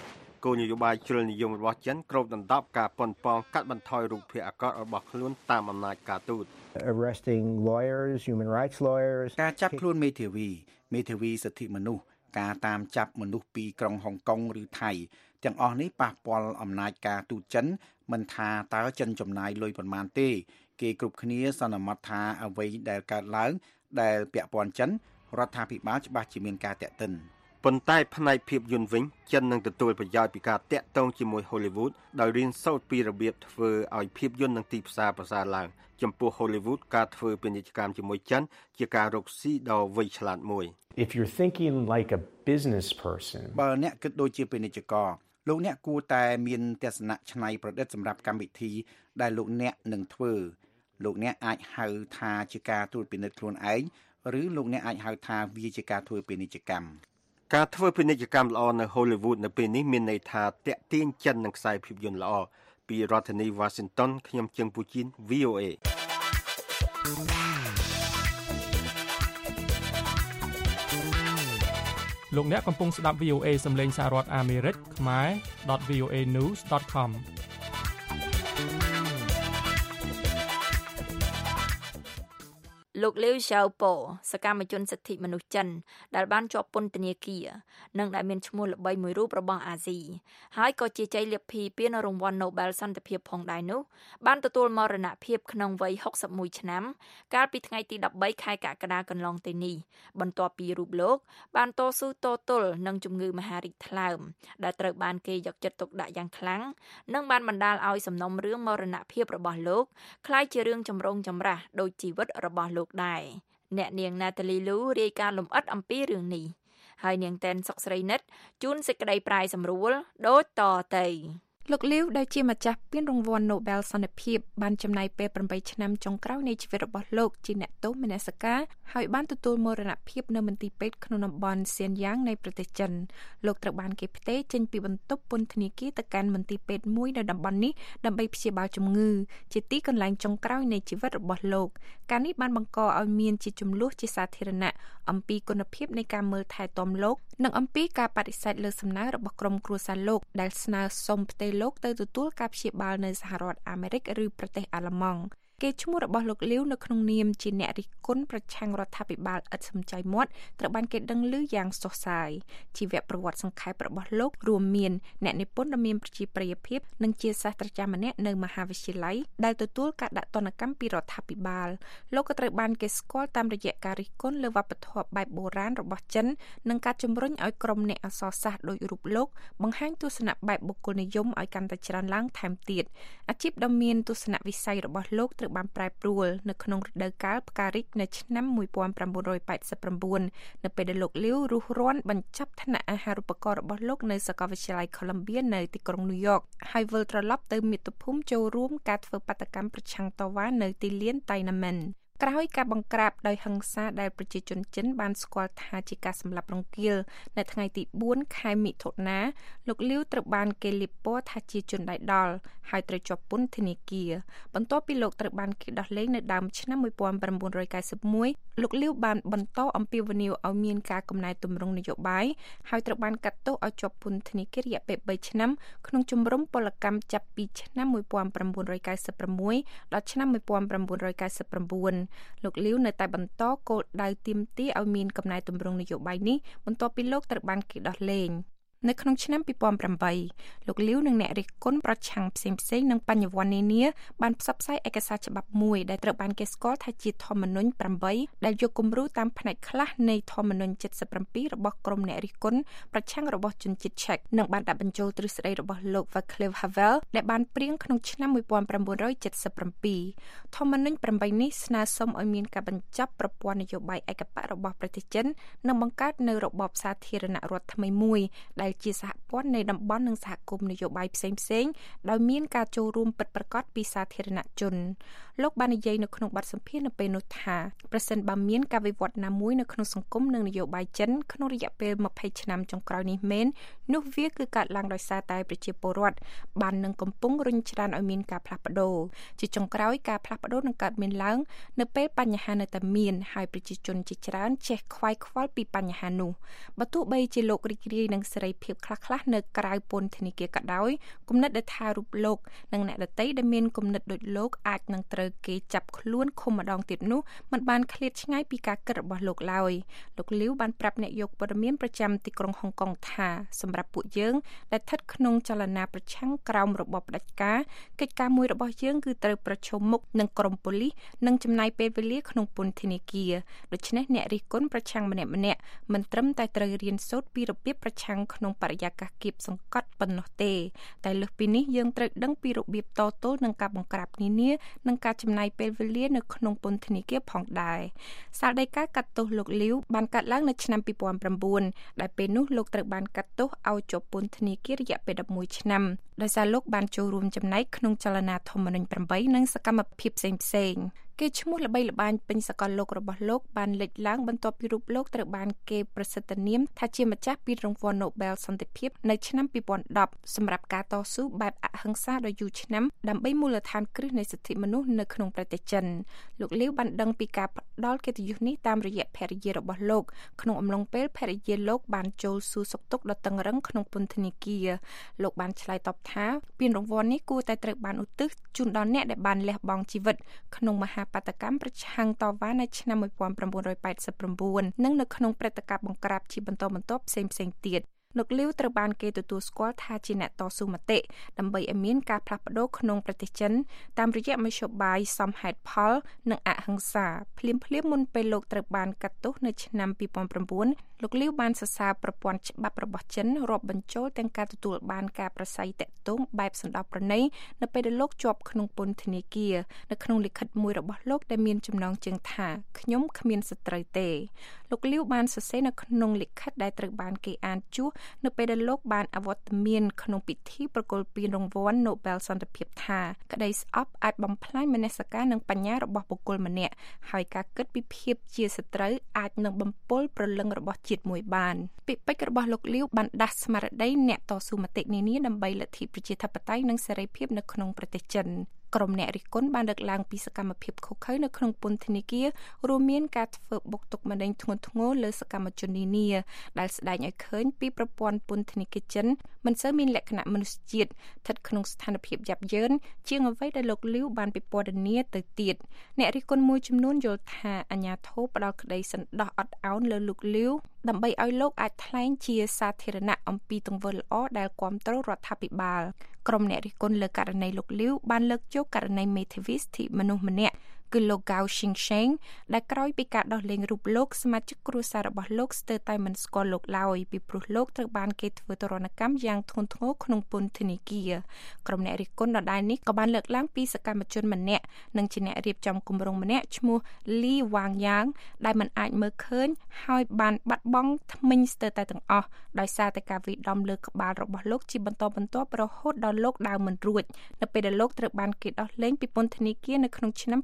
គោលនយោបាយជ្រុលនិយមរបស់ចិនគ្របដណ្ដប់ការប៉ុនប៉ងកាត់បន្ថយរូបភាពអាក្រក់របស់ខ្លួនតាមអំណាចការទូត arresting lawyers, human rights lawyers ការចាប់ខ្លួនមេធាវីសិទ្ធិមនុស្សការតាមចាប់មនុស្សពីក្រុងហុងកុងឬថៃទាំងអស់នេះប៉ះពាល់អំណាចការទូតចិនមិនថាតើចិនចំណាយលុយប៉ុន្មានទេគេគ្រប់គ្នាសន្មតថាអ្វីដែលកើតឡើងដែលពាក់ព័ន្ធចិនរដ្ឋាភិបាលច្បាស់ជាមានការតាក់ទិនប៉ុន្តែផ្នែកភាពយន្តវិញចិននឹងទទួលប្រយោជន៍ពីការតាក់ទងជាមួយ Hollywood ដោយរៀនសូត្រពីរបៀបធ្វើឲ្យភាពយន្តនិងទីផ្សារប្រសើរឡើងចំពោះ Hollywood ការធ្វើពាណិជ្ជកម្មជាមួយចិនជាការរកស៊ីដ៏វៃឆ្លាតមួយ If you're thinking like a business person បើអ្នកគិតដូចជាពាណិជ្ជករលោកអ្នកគួរតែមានទស្សនៈច្នៃប្រឌិតសម្រាប់កម្មវិធីដែលលោកអ្នកនឹងធ្វើលោកអ្នកអាចហៅថាជាការត្រួតពិនិត្យខ្លួនឯងឬលោកអ្នកអាចហៅថាវាជាការធ្វើពាណិជ្ជកម្មការធ្វើពាណិជ្ជកម្មល្អនៅ Hollywood នៅពេលនេះមានន័យថាតាក់ទាញចិននឹងខ្សែភាពយន្តល្អពីរដ្ឋធានី Washington ខ្ញុំជើងពូជីន VOA លោកអ្នកកំពុងស្ដាប់ VOA សំឡេងសហរដ្ឋអាមេរិកខ្មែរ .voanews.com លោកលាវ Xiao Po សកម្មជនសិទ្ធិមនុស្សចិនដែលបានជាប់ពន្ធនាគារនិងដែលមានឈ្មោះល្បីមួយរូបរបស់អាស៊ីហើយក៏ជាជ័យលាភីពានរង្វាន់ Nobel សន្តិភាពផងដែរនោះបានទទួលមរណភាពក្នុងវ័យ61ឆ្នាំកាលពីថ្ងៃទី13ខែកក្កដាកន្លងទៅនេះបន្ទាប់ពីរូបលោកបានតស៊ូតទល់នឹងជំងឺមហារីកថ្លើមដែលត្រូវបានគេយកចិត្តទុកដាក់យ៉ាងខ្លាំងនិងបានបណ្ដាលឲ្យសំណុំរឿងមរណភាពរបស់លោកคล้ายជារឿងចម្រូងចម្រាសដោយជីវិតរបស់លោកដែរអ្នកនាង Natalie Lu រាយការណ៍លម្អិតអំពីរឿងនេះហើយនាងតែនសុកស្រីនិតជូនសេចក្តីប្រាយសម្រួលដូចតទៅលោកលាវដែលជាម្ចាស់ពានរង្វាន់ Nobel សន្តិភាពបានចំណាយពេល8ឆ្នាំចុងក្រោយនៃជីវិតរបស់លោកជាអ្នកទោសមនសិការហើយបានទទួលមរណភាពនៅមន្ទីរពេទ្យក្នុងតំបន់សៀនយ៉ាងនៃប្រទេសចិនលោកត្រូវបានគេផ្ទេរចេញពីបន្ទប់ពន្ធនាគារទៅកាន់មន្ទីរពេទ្យមួយនៅតំបន់នេះដើម្បីព្យាបាលជំងឺជាទីកន្លែងចុងក្រោយនៃជីវិតរបស់លោកការនេះបានបង្កឲ្យមានជាចំនួនជាសាធារណៈអំពីគុណភាពនៃការមើលថែទាំលោកនិងអំពីការបដិសេធលើសំណើរបស់ក្រុមគ្រួសារលោកដែលស្នើសុំផ្ទេរលោកទៅទទួលការព្យាបាលនៅសហរដ្ឋអាមេរិកឬប្រទេសអាល្លឺម៉ង់គេឈ្មោះរបស់លោកលាវនៅក្នុងនាមជាអ្នករិះគន់ប្រឆាំងរដ្ឋាភិបាលឥតសំចៃមាត់ត្រូវបានគេដឹងឮយ៉ាងសុសសាយជីវប្រវត្តិសង្ខេបរបស់លោករួមមានអ្នកនិពន្ធដ៏មានប្រជាប្រិយភាពនិងជាសាស្ត្រាចារ្យម្នាក់នៅមហាវិទ្យាល័យដែលទទួលការដាក់ទណ្ឌកម្មពីរដ្ឋាភិបាលលោកក៏ត្រូវបានគេស្គាល់តាមរយៈការរិះគន់លើវប្បធម៌បែបបុរាណរបស់ចិននិងការជំរុញឲ្យក្រុមអ្នកអក្សរសាស្ត្រដោយរូបលោកបង្ហាញទស្សនៈបែបបុគ្គលនិយមឲ្យកាន់តែច្រើនឡើងថែមទៀតអាជីពដ៏មានទស្សនវិស័យរបស់លោកបានប្រែប្រួលនៅក្នុងរដូវកាលផ្ការីកនៅឆ្នាំ1989នៅពេលដែលលោកលាវរុះរាន់បញ្ចប់ថ្នាក់អាហារូបករណ៍របស់លោកនៅសាកលវិទ្យាល័យ Columbia នៅទីក្រុង New York ហើយវិលត្រឡប់ទៅមាតុភូមិចូលរួមការធ្វើបាតកម្មប្រឆាំងតវ៉ានៅទីលាន Tiananmenក្រោយការបង្ក្រាបដោយហិង្សាដែលប្រជាជនចិនបានស្គាល់ថាជាការសម្លាប់រង្គាលនៅថ្ងៃទី4ខែមិថុនាលោកលាវត្រូវបានគេលាបពណ៌ថាជាជនដៃដល់ហើយត្រូវជាប់ពន្ធនាគារបន្ទាប់ពីលោកត្រូវបានគេដោះលែងនៅដើមឆ្នាំ1991លោកលាវបានបន្តអំពាវនាវឲ្យមានការកំណែទម្រង់នយោបាយហើយត្រូវបានកាត់ទោសឲ្យជាប់ពន្ធនាគាររយៈពេល3ឆ្នាំក្នុងជំរំពលកម្មចាប់ពីឆ្នាំ1996ដល់ឆ្នាំ1999លោកលាវនៅតែបន្តគោលដៅទាមទារឲ្យមានកំណែទម្រង់នយោបាយនេះបន្ទាប់ពីលោកត្រូវបានគេដោះលែងនៅក្នុងឆ្នាំ2008លោកលាវនិងអ្នករិះគន់ប្រឆាំងផ្សេងៗនឹងបញ្ញវន្តនានាបានផ្សព្វផ្សាយឯកសារច្បាប់មួយដែលត្រូវបានគេស្គាល់ថាជាធម្មនុញ្ញ8ដែលយកគំរូតាមផ្នែកខ្លះនៃធម្មនុញ្ញ77របស់ក្រុមអ្នករិះគន់ប្រឆាំងរបស់ជនជាតិឆែកនិងបានដាក់បញ្ចូលទ្រឹស្ដីរបស់លោក Václav Havel ដែលបានព្រៀងក្នុងឆ្នាំ1977ធម្មនុញ្ញ8នេះស្នើសុំឲ្យមានការបញ្ចប់ប្រព័ន្ធនយោបាយឯកបករបស់ប្រទេសចិននិងបង្កើតនូវរបបសាធារណរដ្ឋថ្មីមួយដែលជាសហព័ន្ធនៃតំបន់និងសហគមន៍នយោបាយផ្សេងៗដោយមានការចូលរួមពិតប្រាកដពីសាធារណជនលោកបាននិយាយនៅក្នុងបទសម្ភាសន៍នៅពេលនោះថាប្រសិនបើមានការវិវត្តណាមួយនៅក្នុងសង្គមនិងនយោបាយចិនក្នុងរយៈពេល20ឆ្នាំចុងក្រោយនេះមែននោះវាគឺកើតឡើងដោយសារតែប្រជាពលរដ្ឋបាននឹងកំពុងរុញច្រានឲ្យមានការផ្លាស់ប្ដូរជាចុងក្រោយការផ្លាស់ប្ដូរនឹងកើតមានឡើងនៅពេលបញ្ហានៅតែមានហើយប្រជាជនជាច្រើនចេះខ្វាយខ្វល់ពីបញ្ហានោះបើទោះបីជាលោករីករាយនឹងសេរីភាពខ្លះៗនៅក្រៅពន្ធនាគារក៏ដោយគំនិតដែលថារូបលោកនិងអ្នកដទៃដែលមានគំនិតដូចលោកអាចនឹងត្រូវគេចាប់ខ្លួនឃុំម្ដងទៀតនោះមិនបានឃ្លាតឆ្ងាយពីការគិតរបស់លោកឡើយលោកលាវបានប្រាប់អ្នកយកព័ត៌មានប្រចាំទីក្រុងហុងកុងថាសម្រាប់ពួកយើងដែលស្ថិតក្នុងចលនាប្រឆាំងក្រោមរបបផ្ដាច់ការកិច្ចការមួយរបស់យើងគឺត្រូវប្រឈមមុខនឹងក្រុមប៉ូលីសនិងចំណាយពេលវេលាក្នុងពន្ធនាគារដូច្នេះអ្នករិះគន់ប្រឆាំងម្នាក់ៗមិនត្រឹមតែត្រូវរៀនសូត្រពីរបៀបប្រឆាំងក្នុងបរិយាកាសគៀបសង្កត់ប៉ុណ្ណោះទេតែលើសពីនេះយើងត្រូវដឹងពីរបៀបតទល់នឹងការបង្ក្រាបនានានិងការចំណាយពេលវេលានៅក្នុងពន្ធនាគារផងដែរសាលដីកាកាត់ទោសលោកលាវបានកាត់ឡើងនៅឆ្នាំ2009ដែលពេលនោះលោកត្រូវបានកាត់ទោសឲ្យជាប់ពន្ធនាគាររយៈពេល11ឆ្នាំដោយសារលោកបានចូលរួមចំណែកក្នុងចលនាធម្មនុញ្ញ8និងសកម្មភាពផ្សេងៗគេឈ្មោះល្បីល្បាញពេញសកលលោករបស់លោកបានលេចឡើងបន្ទាប់ពីរូបលោកត្រូវបានគេប្រសិទ្ធនាមថាជាម្ចាស់ពានរង្វាន់ Nobel សន្តិភាពនៅឆ្នាំ2010សម្រាប់ការតស៊ូបែបអហិង្សាដ៏យូរឆ្នាំដើម្បីមូលដ្ឋានគ្រឹះនៃសិទ្ធិមនុស្សនៅក្នុងប្រទេសចិនលោកលាវបានដឹងពីការផ្ដល់កិត្តិយសនេះតាមរយៈភរិយារបស់លោកក្នុងអំឡុងពេលភរិយាលោកបានចូលសួរសុខទុក្ខដ៏តឹងរ៉ឹងក្នុងពន្ធនាគារលោកបានឆ្លើយតបថាពានរង្វាន់នេះគួរតែត្រូវបានឧទ្ទិសជូនដល់អ្នកដែលបានលះបង់ជីវិតក្នុងមហាបាតកម្មប្រឆាំងតវ៉ានៅឆ្នាំ1989និងនៅក្នុងព្រឹត្តិការណ៍បង្ក្រាបជាបន្តបន្ទាប់ផ្សេងៗទៀតលោកលាវត្រូវបានគេទទួលស្គាល់ថាជាអ្នកតស៊ូមតិដើម្បីឲ្យមានការផ្លាស់ប្ដូរក្នុងប្រទេសចិនតាមរយៈមធ្យោបាយសមហេតុផលនិងអហិង្សាភ្លាមៗមុនពេលលោកត្រូវបានកាត់ទោសនៅឆ្នាំ2009លោកលាវបានសរសើរប្រព័ន្ធច្បាប់របស់ចិនរាប់បញ្ចូលទាំងការទទួលបានការប្រស័យតាក់ទងបែបសណ្ដោះប្រណីនៅពេលដែលលោកជាប់ក្នុងពន្ធនាគារនៅក្នុងលិខិតមួយរបស់លោកដែលមានចំណងជើងថាខ្ញុំគ្មានសត្រូវទេលោកលាវបានសរសេរនៅក្នុងលិខិតដែលត្រូវបានគេអានជួសនៅពេលដែលលោកបានអវត្តមានក្នុងពិធីប្រគល់ពានរង្វាន់ Nobel សន្តិភាពថាក្តីស្អប់អាចបំផ្លាញមនសិការនិងបញ្ញារបស់បុគ្គលម្នាក់ហើយការគិតពីភាពជាសត្រូវអាចនឹងបំពុលព្រលឹងរបស់ជាតិមួយបានពាក្យពេចន៍របស់លោកលាវបានដាស់ស្មារតីអ្នកតស៊ូមតិនានាដើម្បីលទ្ធិប្រជាធិបតេយ្យនិងសេរីភាពនៅក្នុងប្រទេសចិនក្រុមអ្នករិះគន់បានលើកឡើងពីសកម្មភាពឃោរឃៅនៅក្នុងពន្ធនាគាររួមមានការធ្វើបុកទុកម្នេញធ្ងន់ធ្ងរលើសកម្មជននានាដែលស្ដែងឲ្យឃើញពីប្រព័ន្ធពន្ធនាគារចិនមិនសូវមានលក្ខណៈមនុស្សជាតិស្ថិតក្នុងស្ថានភាពយ៉ាប់យ៉ឺនជាងអ្វីដែលលោកលាវបានពិពណ៌នាទៅទៀតអ្នករិះគន់មួយចំនួនយល់ថាអាញាធិបតេយ្យផ្ដល់ក្តីសន្តោសអត់ឱនលើលោកលាវដើម្បីឲ្យលោកអាចថ្លែងជាសាធារណៈអំពីទង្វើល្អដែលគាំទ្ររដ្ឋាភិបាលក្រុមអ្នករិះគន់លើករណីលោកលាវបានលើកយកករណីមេធាវីសិទ្ធិមនុស្សម្នាក់គឺលោក Gao Xingsheng ដែលក្រោយពីការដោះលែងរូបលោកសមាជិកគ្រួសាររបស់លោកស្ទើរតែមិនស្គាល់លោកឡើយពីព្រោះលោកត្រូវបានគេធ្វើទរណកម្មយ៉ាងធ្ងន់ធ្ងរក្នុងពន្ធនាគារក្រុមអ្នករិះគន់ដដែលនេះក៏បានលើកឡើងពីសកម្មជនម្នាក់និងជាអ្នករៀបចំគម្រោងម្នាក់ឈ្មោះ Li Wangyang ដែលមិនអាចមើលឃើញហើយបានបាត់បង់ធ្មេញស្ទើរតែទាំងអស់ដោយសារតែការវាយដំលើក្បាលរបស់លោកជាបន្តបន្ទាប់រហូតដល់លោកដើរមិនរួចនៅពេលដែលលោកត្រូវបានគេដោះលែងពីពន្ធនាគារនៅក្នុងឆ្នាំ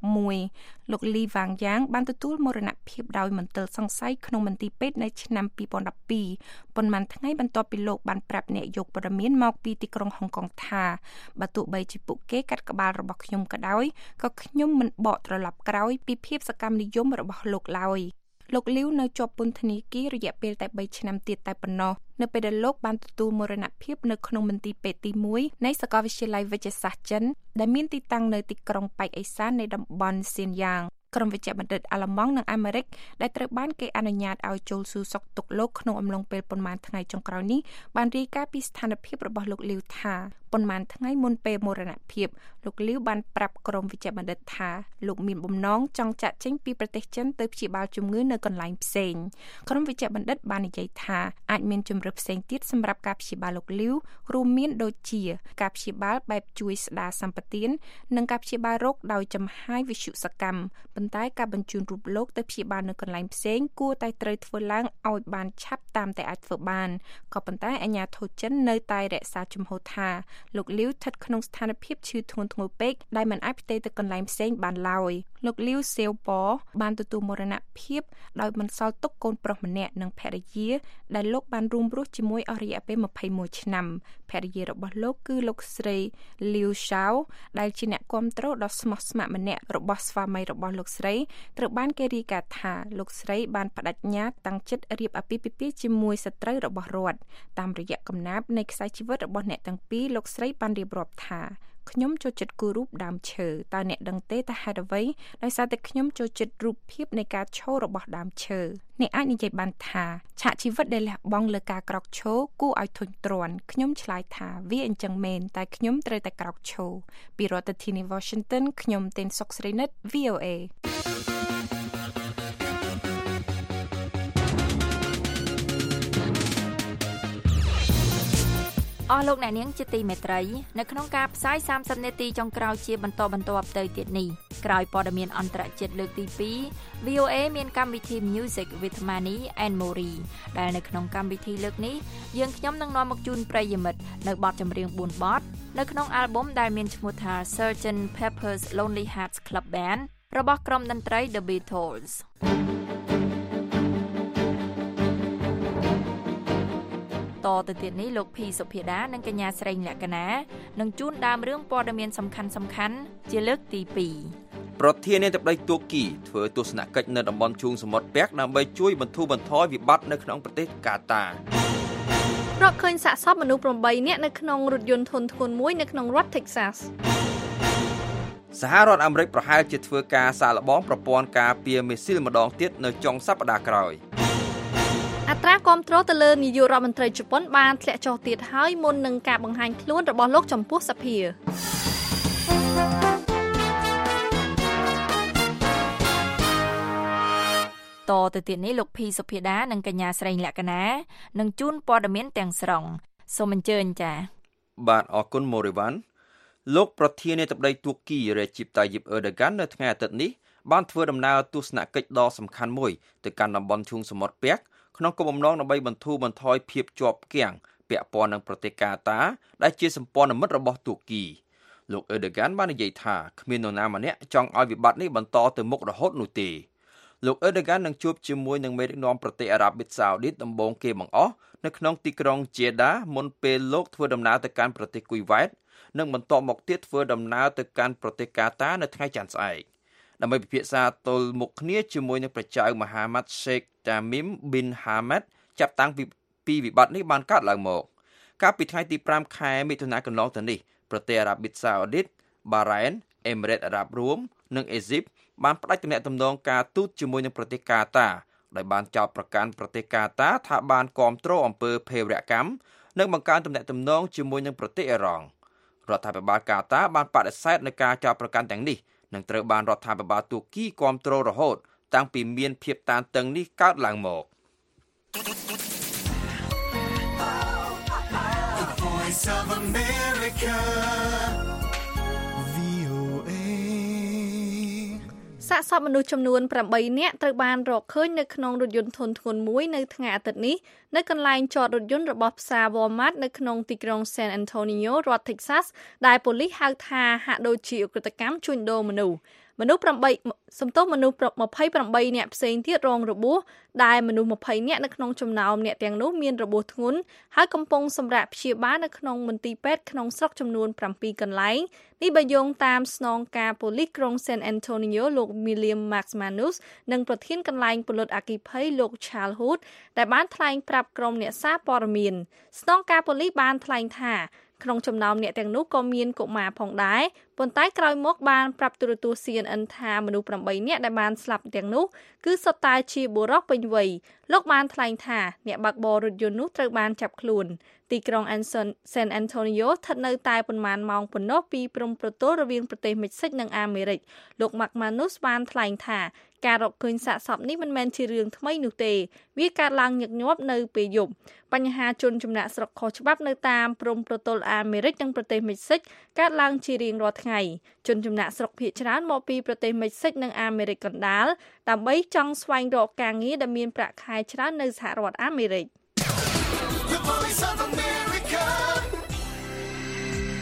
2011លោកលីវ៉ាងយ៉ាងបានទទួលមរណភាពដោយមន្ទិលសង្ស័យក្នុងមន្ទីរពេទ្យនៅឆ្នាំ2012ប៉ុន្មានថ្ងៃបន្ទាប់ពីលោកបានប្រាប់អ្នកយកព័ត៌មានមកពីទីក្រុងហុងកុងថាបើទោះបីជាពួកគេកាត់ក្បាលរបស់ខ្ញុំក៏ដោយក៏ខ្ញុំមិនបកត្រឡប់ក្រោយពីភាពសកម្មនិយមរបស់លោកឡើយលោកលាវនៅជាប់ពន្ធនាគាររយៈពេលតែ3ឆ្នាំទៀតតែប៉ុណ្ណោះនៅពេលដែលលោកបានទទួលមរណភាពនៅក្នុងមន្ទីរពេទ្យទី1នៃសាកលវិទ្យាល័យវេជ្ជសាស្ត្រចិនដែលមានទីតាំងនៅទីក្រុងប៉ែកអេសាននៃតំបន់សៀនយ៉ាងក្រុមវិជ្ជបណ្ឌិតអាល្លឺម៉ង់និងអាមេរិកដែលត្រូវបានគេអនុញ្ញាតឲ្យចូលសួរសុខទុក្ខលោកក្នុងអំឡុងពេលប៉ុន្មានថ្ងៃចុងក្រោយនេះបានរាយការណ៍ពីស្ថានភាពរបស់លោកលាវថាប៉ុន្មានថ្ងៃមុនពេលមរណភាពលោកលាវបានប្រាប់ក្រុមវិជ្ជបណ្ឌិតថាលោកមានបំណងចង់ចាក់ចេញពីប្រទេសចិនទៅព្យាបាលជំងឺនៅកន្លែងផ្សេងក្រុមវិជ្ជបណ្ឌិតបាននិយាយថាអាចមានជំរើសផ្សេងទៀតសម្រាប់ការព្យាបាលលោកលាវរួមមានដូចជាការព្យាបាលបែបជួយស្ដារសម្បទាននិងការព្យាបាលរោគដោយចំហាយវិទ្យុសកម្មប៉ុន្តែការបញ្ជូនរូបលោកទៅព្យាបាលនៅកន្លែងផ្សេងគួរតែត្រូវធ្វើឡើងឲ្យបានឆាប់តាមតែអាចធ្វើបានក៏ប៉ុន្តែអាជ្ញាធរចិននៅតែរក្សាជំហរថាលោកលាវស្ថិតក្នុងស្ថានភាពឈឺធ្ងន់ធ្ងរពេកដែលមិនអាចផ្ទេរទៅកន្លែងផ្សេងបានឡើយលោកលាវសៀវប៉បានទទួលមរណភាពដោយបន្សល់ទុកកូនប្រុសម្នាក់និងភរិយាដែលលោកបានរួមរស់ជាមួយអស់រយៈពេល21ឆ្នាំភរិយារបស់លោកគឺលោកស្រីលាវឆាវដែលជាអ្នកគាំទ្រដ៏ស្មោះស្ម័គ្រម្នាក់របស់ស្វាមីរបស់លោកស្រីត្រូវបានគេរាយការណ៍ថាលោកស្រីបានបដិញ្ញាតាំងចិត្តរៀបអាពាហ៍ពិពាហ៍ជាមួយសត្រូវរបស់រដ្ឋតាមរយៈកំណាព្យនៃខ្សែជីវិតរបស់អ្នកទាំងពីរលោកស្រីបានរៀបរាប់ថាខ្ញុំចូលចិត្តគូររូបដើមឈើតើអ្នកដឹងទេថាហេតុអ្វីដោយសារតែខ្ញុំចូលចិត្តរូបភាពនៃការឈររបស់ដើមឈើអ្នកអាចនិយាយបានថាឆាកជីវិតដែលលះបង់លើការក្រោកឈរគួរឲ្យធុញទ្រាន់ខ្ញុំឆ្លើយថាវាអញ្ចឹងមែនតែខ្ញុំត្រូវតែក្រោកឈរពីរដ្ឋធានី Washington ខ្ញុំទេនសុកស្រីនិត VOA អស់លោកអ្នកនាងជាទីមេត្រីនៅក្នុងការផ្សាយ30នាទីចុងក្រោយជាបន្តទៅទៀតនេះក្រោយព័ត៌មានអន្តរជាតិលើកទី2 VOA មានកម្មវិធី Music with Money and Mori ដែលនៅក្នុងកម្មវិធីលើកនេះយើងខ្ញុំនឹងនាំមកជូនប្រិយមិត្តនៅបទចម្រៀង4បទនៅក្នុងអាល់ប៊ុមដែលមានឈ្មោះថា Sgt. Pepper's Lonely Hearts Club Band របស់ក្រុមតន្ត្រី The Beatlesតទៅទៀតនេះលោកភីសុភាដានិងកញ្ញាស្រីលក្ខណានឹងជូនដើមរឿងព័ត៌មានសំខាន់ជាលើកទី2 ប្រធានាធិបតីទួរគីធ្វើទស្សនកិច្ចនៅតំបន់ឈូងសមុទ្រពាក់ដើម្បីជួយបន្ធូរបន្ថយវិបត្តិនៅក្នុងប្រទេសកាតារកឃើញសាកសពមនុស្ស8នាក់នៅក្នុងរថយន្តធុនធ្ងន់មួយនៅក្នុងរដ្ឋ Texas សហរដ្ឋអាមេរិកប្រហែលជាធ្វើការសាកល្បងប្រព័ន្ធការពារមីស៊ីលម្ដងទៀតនៅចុងសប្តាហ៍ក្រោយអត្រាគាំទ្រទៅលើនាយករដ្ឋមន្ត្រីជប៉ុនបានធ្លាក់ចុះទៀតហើយមុននឹងការបង្ហាញខ្លួនរបស់លោកចំពោះសភាតទៅទៀតនេះលោកភីសុភាដានិងកញ្ញាស្រីលក្ខណានឹងជូនព័ត៌មានទាំងស្រុងសូមអញ្ជើញចា៎បាទអរគុណម៉ូរីវ៉ាន់លោកប្រធានាធិបតីទួរគីរ៉េជីបតាយីបអឺដឺហ្គាននៅថ្ងៃអាទិត្យនេះបានធ្វើដំណើរទស្សនកិច្ចដ៏សំខាន់មួយទៅកាន់តំបន់ឈូងសមុទ្រពាក់ក្នុងគោលបំណងដើម្បីបន្ធូរបន្ថយភាពជាប់គាំងពាក់ព័ន្ធនឹងប្រទេសកាតាដែលជាសម្ព័ន្ធមិត្តរបស់ទួរគីលោកអឺដឺហ្គានបាននិយាយថាគ្មាននរណាម្នាក់ចង់ឲ្យវិបត្តិនេះបន្តទៅមុខរហូតនោះទេលោកអឺដឺហ្គាននឹងជួបជាមួយនឹងមេដឹកនាំប្រទេសអារ៉ាប៊ីសាអូឌីតដំបូងគេបង្អស់នៅក្នុងទីក្រុងជេដាមុនពេលលោកធ្វើដំណើរទៅកាន់ប្រទេសគុយវ៉ែតនិងបន្តមកទៀតធ្វើដំណើរទៅកាន់ប្រទេសកាតានៅថ្ងៃច័ន្ទស្អែកដើម្បីពិភាក្សាទល់មុខគ្នាជាមួយនឹងព្រះចៅមហាម៉ាត់ Sheikh Tamim bin Hamad ចាប់តាំងពីវិបត្តិនេះបានកើតឡើងមកកាលពីថ្ងៃទី5ខែមិថុនាកន្លងទៅនេះប្រទេសអារ៉ាប៊ីសាអូឌីត បារ៉ែន អេមីរ៉េតអារ៉ាប់រួមនិងអេស៊ីបបានផ្តាច់ទំនាក់ទំនងការទូតជាមួយនឹងប្រទេសកាតាដោយបានចោទប្រកាន់ប្រទេសកាតាថាបានគាំទ្រអំពើភេរវកម្មនិងបង្កើនទំនាក់ទំនងជាមួយនឹងប្រទេសអ៊ីរ៉ង់រដ្ឋាភិបាលកាតាបានបដិសេធនឹងការចោទប្រកាន់ទាំងនេះនឹងត្រូវបានរដ្ឋាភិបាលទួរគីគាំទ្ររហូតតាំងពីមានភាពតានតឹងនេះកើតឡើងមក The Voice of America VOA សាកសពមនុស្សចំនួន8នាក់ត្រូវបានរកឃើញនៅក្នុងរថយន្តធុនធ្ងន់មួយនៅថ្ងៃអាទិត្យនេះនៅកន្លែងចតរថយន្តរបស់ផ្សារ Walmart នៅក្នុងទីក្រុង San Antonio រដ្ឋ Texas ដែលប៉ូលីសហៅថាហាក់ដូចជាឧក្រិដ្ឋកម្មជួញដូរមនុស្សមនុស្ស28នាក់ផ្សេងទៀតរងរបួសដែលមនុស្ស20នាក់នៅក្នុងចំណោមអ្នកទាំងនោះមានរបួសធ្ងន់ហើយកំពុងសម្រាកព្យាបាលនៅក្នុងមន្ទីរពេទ្យក្នុងស្រុកចំនួន7កន្លែងនេះបើយោងតាមស្នងការប៉ូលីសក្រុង San Antonio លោក William Maxmanus និងប្រធានកន្លែងពលរដ្ឋអគ្គិភ័យលោក Charles Hood ដែលបានថ្លែងប្រាប់ក្រុមអ្នកសារព័ត៌មានស្នងការប៉ូលីសបានថ្លែងថាក្នុងចំណោមអ្នកទាំងនោះក៏មានកុមារផងដែរប៉ុន្តែក្រោយមកបានប្រាប់ទូរទស្សន៍ CNN ថាមនុស្ស8នាក់ដែលបានស្លាប់ទាំងនោះគឺសុទ្ធតែជាបុរសពេញវ័យលោកបានថ្លែងថាអ្នកបើកបររថយន្តនោះត្រូវបានចាប់ខ្លួនទីក្រុង San Antonio ស្ថិតនៅតែប៉ុន្មានម៉ោងប៉ុណ្ណោះពីព្រំប្រទល់រវាងប្រទេសមិចស៊ិកនិងអាមេរិកលោក McManus បានថ្លែងថាការរកឃើញសាកសពនេះមិនមែនជារឿងថ្មីនោះទេវាកើតឡើងញឹកញាប់នៅពេលយប់បញ្ហាជនចំណាក់ស្រុកខុសច្បាប់នៅតាមព្រំប្រទល់អាមេរិកនិងប្រទេសមិចស៊ិកកើតឡើងជារៀងរាល់ថ្ងៃជនចំណាក់ស្រុកភាគច្រើនមកពីប្រទេសមិចស៊ិកនិងអាមេរិកកណ្ដាលដើម្បីចង់ស្វែងរកការងារដែលមានប្រាក់ខែច្រើននៅសហរដ្ឋអាមេរិក The Voice of America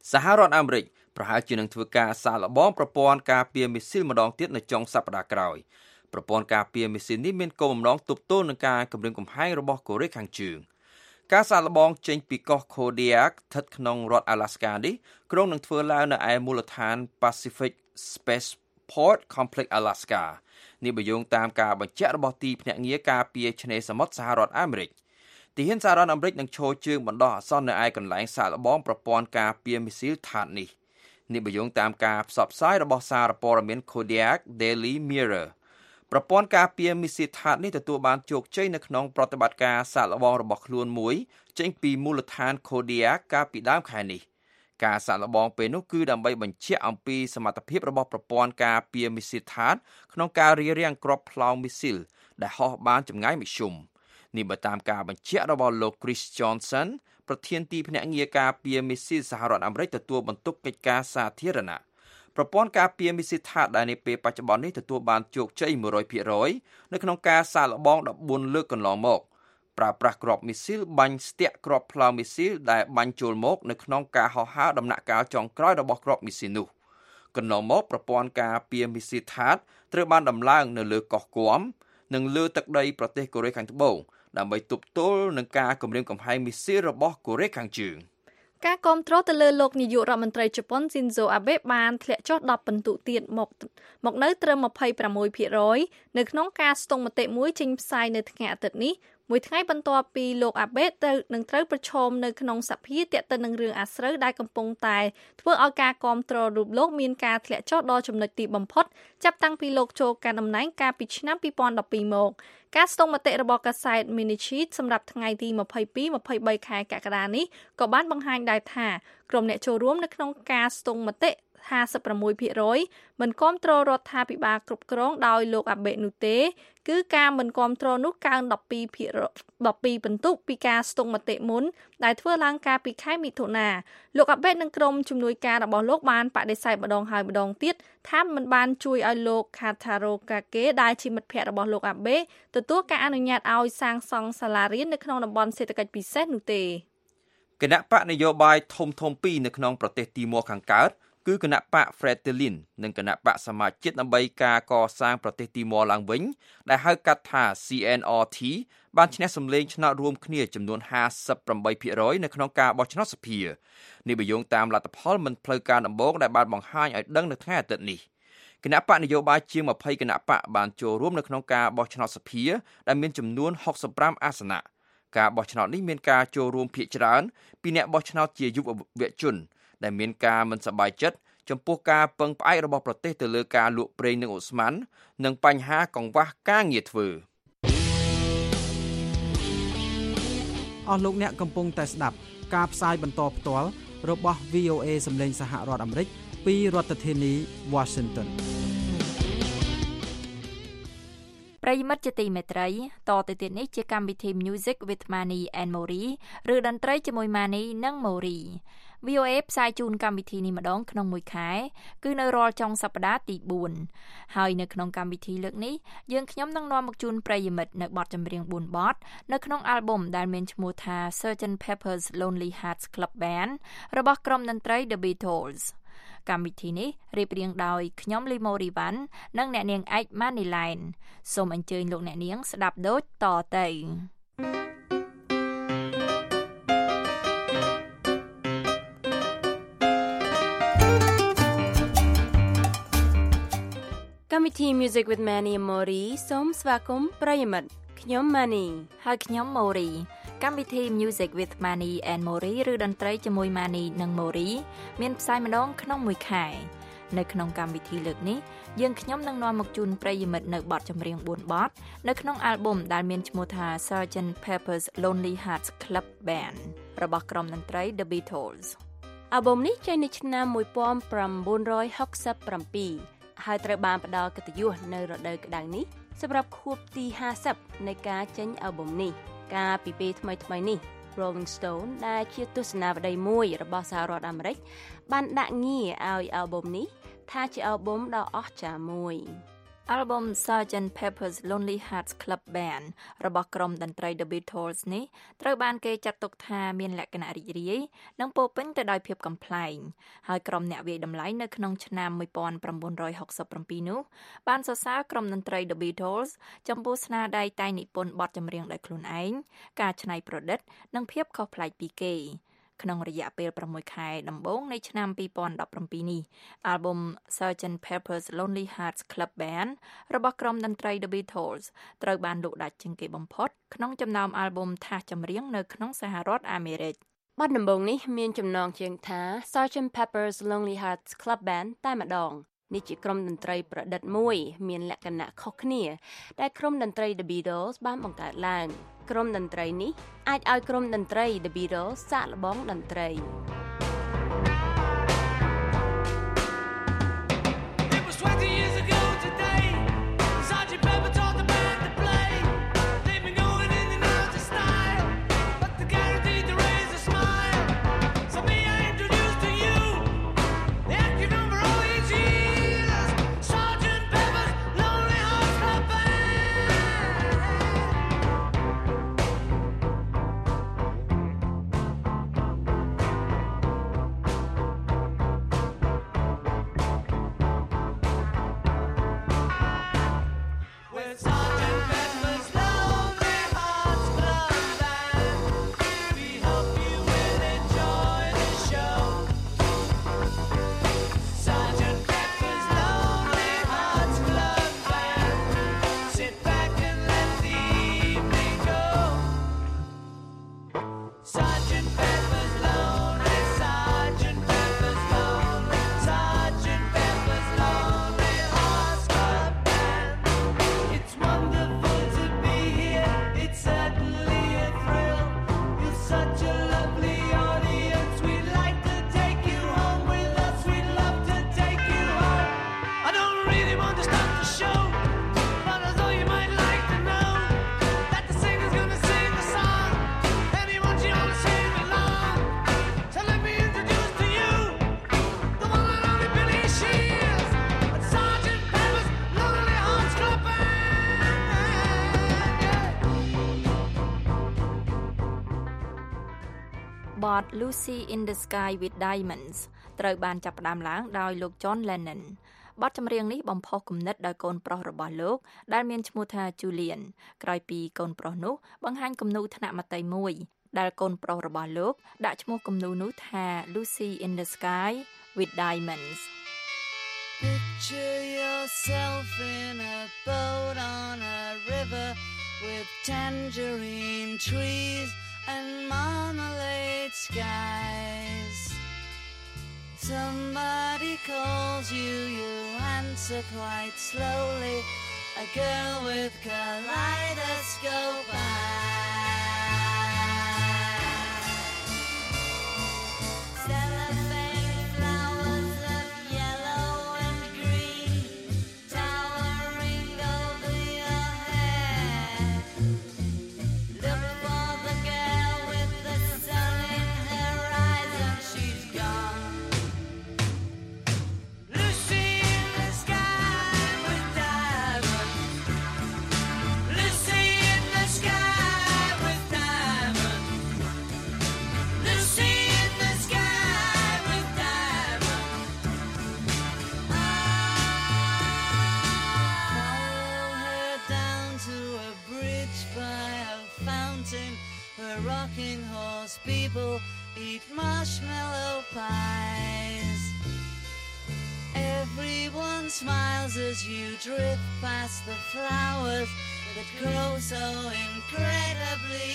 សហរដ្ឋអាមេរិកប្រហែលជានឹងធ្វើការសាកល្បងប្រព័ន្ធការពារមីស៊ីលម្ដងទៀតនៅចុងសប្តាហ៍ក្រោយប្រព័ន្ធការពារមីស៊ីលនេះមានគោលបំណងទប់ទល់នឹងការគំរាមកំហែងរបស់កូរ៉េខាងជើងការសាកល្បងចេញពីកោះ Kodiak ស្ថិតក្នុងរដ្ឋ Alaska នេះក្រុងនឹងធ្វើឡើងនៅឯមូលដ្ឋាន Pacific Spaceport Complex Alaska នេះបញ្យោងតាមការបញ្ជាក់របស់ទីភ្នាក់ងារការពារឆ្នេរសមុទ្រសហរដ្ឋអាមេរិកទីហ៊ានសហរដ្ឋអាមេរិកនឹងឈរជើងបណ្ដោះអាសន្ននៅឯកន្លែងសាកល្បងប្រព័ន្ធការពារមីស៊ីលថាសនេះបញ្យោងតាមការផ្សព្វផ្សាយរបស់សារព័ត៌មាន Kodiak Daily Mirror ប្រព័ន្ធការពារមីស៊ីលថាសនេះទទួលបានជោគជ័យនៅក្នុងប្រតិបត្តិការសាកល្បងរបស់ខ្លួនមួយចេញពីមូលដ្ឋាន Kodiak កាលពីដើមខែនេះការសាកល្បងពេលនោះគឺដើម្បីបញ្ជាក់អំពីសមត្ថភាពរបស់ប្រព័ន្ធការពារមីស៊ីលថាសក្នុងការរារាំងគ្រាប់ផ្លោងមីស៊ីលដែលហោះបានចម្ងាយមធ្យមនេះបើតាមការបញ្ជាក់របស់លោក Chris Johnson ប្រធានទីភ្នាក់ងារការពារមីស៊ីលសហរដ្ឋអាមេរិកទទួលបន្ទុកកិច្ចការសាធារណៈប្រព័ន្ធការពារមីស៊ីលថាសដែលនាពេលបច្ចុប្បន្ននេះទទួលបានជោគជ័យ 100% នៅក្នុងការសាកល្បង14លើកកន្លងមកប្រើប្រាស់គ្រាប់មីស៊ីលបាញ់ស្ទាក់គ្រាប់ផ្លោងមីស៊ីលដែលបាញ់ចូលមកនៅក្នុងការហោះហើរដំណាក់កាលចុងក្រោយរបស់គ្រាប់មីស៊ីលនោះកន្លងមកប្រព័ន្ធការពារមីស៊ីលថាសត្រូវបានដំឡើងនៅលើកោះគួមនិងលើទឹកដីប្រទេសកូរ៉េខាងត្បូងដើម្បីទប់ទល់នឹងការគំរាមកំហែងមីស៊ីលរបស់កូរ៉េខាងជើងការគាំទ្រទៅលើលោកនាយករដ្ឋមន្ត្រីជប៉ុន Shinzo Abe បានធ្លាក់ចុះ10ពិន្ទុទៀតមកនៅត្រឹម 26% នៅក្នុងការស្ទង់មតិមួយចេញផ្សាយនៅថ្ងៃអាទិត្យនេះមួយថ្ងៃបន្ទាប់ពីលោក Abe នឹងត្រូវប្រឈមនៅក្នុងសភាទាក់ទិននឹងរឿងអាស្រូវដែលកំពុងតែធ្វើឲ្យការគាំទ្ររូបលោកមានការធ្លាក់ចុះដល់ចំណុចទីបំផុតចាប់តាំងពីលោកចូលកាន់តំណែងកាលពីឆ្នាំ2012មកការស្ទង់មតិរបស់កាសែត Mainichi សម្រាប់ថ្ងៃទី22-23 ខែកក្កដានេះក៏បានបង្ហាញដែរថាក្រុមអ្នកចូលរួមនៅក្នុងការស្ទង់មតិ 56% មិនគាំទ្ររដ្ឋាភិបាលគ្រប់គ្រងដោយលោកអាបេនោះទេគឺការមិនគាំទ្រនោះកើន12ពិន្ទុពីការស្ទង់មតិមុនដែលធ្វើឡើងកាលពីខែមិថុនាលោកអាបេនិងក្រុមជំនួយការរបស់លោកបានបដិសេធម្ដងហើយម្ដងទៀតថាមិនបានជួយឲ្យលោក Kataro Kake ដែលជាមិត្តភក្តិរបស់លោកអាបេទទួលការអនុញ្ញាតឲ្យសាងសង់សាលារៀននៅក្នុងតំបន់សេដ្ឋកិច្ចពិសេសនោះទេគណៈបកនយោបាយធំៗពីរនៅក្នុងប្រទេសទីម៉ូខាងកើតគឺគណៈបក Fretilin និងគណៈបកសមាជិកដើម្បីការកសាងប្រទេសទីម៉ូឡើងវិញដែលហៅកាត់ថា CNRT បានឈ្នះសម្លេងឆ្នោតរួមគ្នាចំនួន 58% នៅក្នុងការបោះឆ្នោតសភានេះបញ្យោងតាមលទ្ធផលមិនផ្លូវការដំបូងដែលបានបង្ហាញឲ្យដឹងនៅថ្ងៃអាទិត្យនេះគណៈបកនយោបាយជាង20គណៈបកបានចូលរួមនៅក្នុងការបោះឆ្នោតសភាដែលមានចំនួន65អាសនៈការបោះឆ្នោតនេះមានការចូលរួមភាគច្រើនពីអ្នកបោះឆ្នោតជាយុវវ័យជនដែលមានការមិនសប្បាយចិត្តចំពោះការពឹងផ្អែករបស់ប្រទេសទៅលើការលក់ប្រេងនិងឧស្ម័ននិងបញ្ហាកង្វះការងារធ្វើអស់លោកអ្នកកំពុងតែស្ដាប់ការផ្សាយបន្តផ្ទាល់របស់ VOA សម្លេងសហរដ្ឋអាមេរិកពីរដ្ឋធានី Washington ប្រិយមិត្តជាទីមេត្រីតទៅទៀតនេះជាកម្មវិធី Music with Mani and Mori ឬតន្ត្រីជាមួយ Mani និង Mori VOA ផ្សាយជូនកម្មវិធីនេះម្ដងក្នុងមួយខែគឺនៅរាល់ចុងសប្តាហ៍ទី4ហើយនៅក្នុងកម្មវិធីលើកនេះយើងខ្ញុំនឹងនាំមកជូនប្រិយមិត្តនៅបទចម្រៀង4បទនៅក្នុងអាល់ប៊ុមដែលមានឈ្មោះថា Sgt. Pepper's Lonely Hearts Club Band របស់ក្រុមតន្ត្រី The Beatles កម្មវិធីនេះរៀបរៀងដោយខ្ញុំលីម៉ូរីវ៉ាន់និងអ្នកនាងឯកម៉ានីឡែនសូមអញ្ជើញលោកអ្នកនាងស្ដាប់ដូចតទៅកម្មវិធី Music with Mani and Mori សូមស្វាគមន៍ប្រិយមិត្តខ្ញុំ Mani ហើយខ្ញុំ Mori កម្មវិធី Music with Mani and Mori ឬតន្ត្រីជាមួយ Mani និង Mori មានផ្សាយម្ដងក្នុងមួយខែនៅក្នុងកម្មវិធីលើកនេះយើងខ្ញុំនឹងនាំមកជូនប្រិយមិត្តនៅបទចម្រៀង4បទនៅក្នុងអាល់ប៊ុមដែលមានឈ្មោះថា Sgt. Pepper's Lonely Hearts Club Band របស់ក្រុមតន្ត្រី The Beatles អាល់ប៊ុមនេះចេញនៅឆ្នាំ1967ហើយត្រូវបានផ្ដល់កិត្តិយសនៅរដូវក្តៅនេះសម្រាប់ខួបទី50នៃការចេញអាល់ប៊ុមនេះកាលពីពេលថ្មីៗនេះ Rolling Stone ដែលជាទស្សនាវដ្តីមួយរបស់សហរដ្ឋអាមេរិកបានដាក់ងារឲ្យអាល់ប៊ុមនេះថាជាអាល់ប៊ុមដ៏អស្ចារ្យមួយ album Sgt. Pepper's Lonely Hearts Club Band របស់ក្រុមតន្ត្រី The Beatles នេះត្រូវបានគេចាត់ទុកថាមានលក្ខណៈរីករាយនិងពោរពេញទៅដោយភាពកំប្លែងហើយក្រុមអ្នកវាយតម្លៃនៅក្នុងឆ្នាំ1967នោះបានសរសើរក្រុមតន្ត្រី The Beatles ចំពោះស្នាដៃតែងនិពន្ធបទចម្រៀងដោយខ្លួនឯងការច្នៃប្រឌិតនិងភាពខុសប្លែកពីគេក្នុងរយៈពេល6ខែដំបូងនៃឆ្នាំ2017នេះ album Sgt. Pepper's Lonely Hearts Club Band របស់ក្រុមតន្ត្រី The Beatles ត្រូវបានលក់ដាច់ជាងគេបំផុតក្នុងចំណោម album ថាសចម្រៀងនៅក្នុងសហរដ្ឋអាមេរិកបទដំបូងនេះមានចំណងជើងថា Sgt. Pepper's Lonely Hearts Club Band តែម្ដងនេះជាក្រុមតន្ត្រីប្រឌិតមួយមានលក្ខណៈខុសគ្នាដែលក្រុមតន្ត្រី The Beatles បានបង្កើតឡើងក្រុមតន្ត្រីនេះអាចឲ្យក្រុមតន្ត្រី The Beatles សាកល្បងតន្ត្រីបទ Lucy in the Sky with Diamonds ត្រូវបានចាប់ផ្ដើមឡើងដោយលោក John Lennon បទចម្រៀងនេះបំផុសគំនិតដោយកូនប្រុសរបស់លោកដែលមានឈ្មោះថា Julian ក្រោយពីកូនប្រុសនោះបង្ហាញគំនូរថ្នាក់មត្តេយ្យមួយដែលកូនប្រុសរបស់លោកដាក់ឈ្មោះគំនូរនោះថា Lucy in the Sky with Diamonds Picture yourself in a boat on a river with tangerine trees and marmalade skies. Somebody calls you, you answer quite slowly. A girl with kaleidoscope eyes. Cellophane flowers of yellow and green towering over your head. Look for the girl with the sun in her eyes and she's gone. Lucy in the sky with diamonds. Lucy in the sky with diamonds. Lucy in the sky with diamonds. Follow her down to a bridge by a fountain where rocking horse people eat marshmallow pies. Everyone smiles as you drift past the flowers that grow so incredibly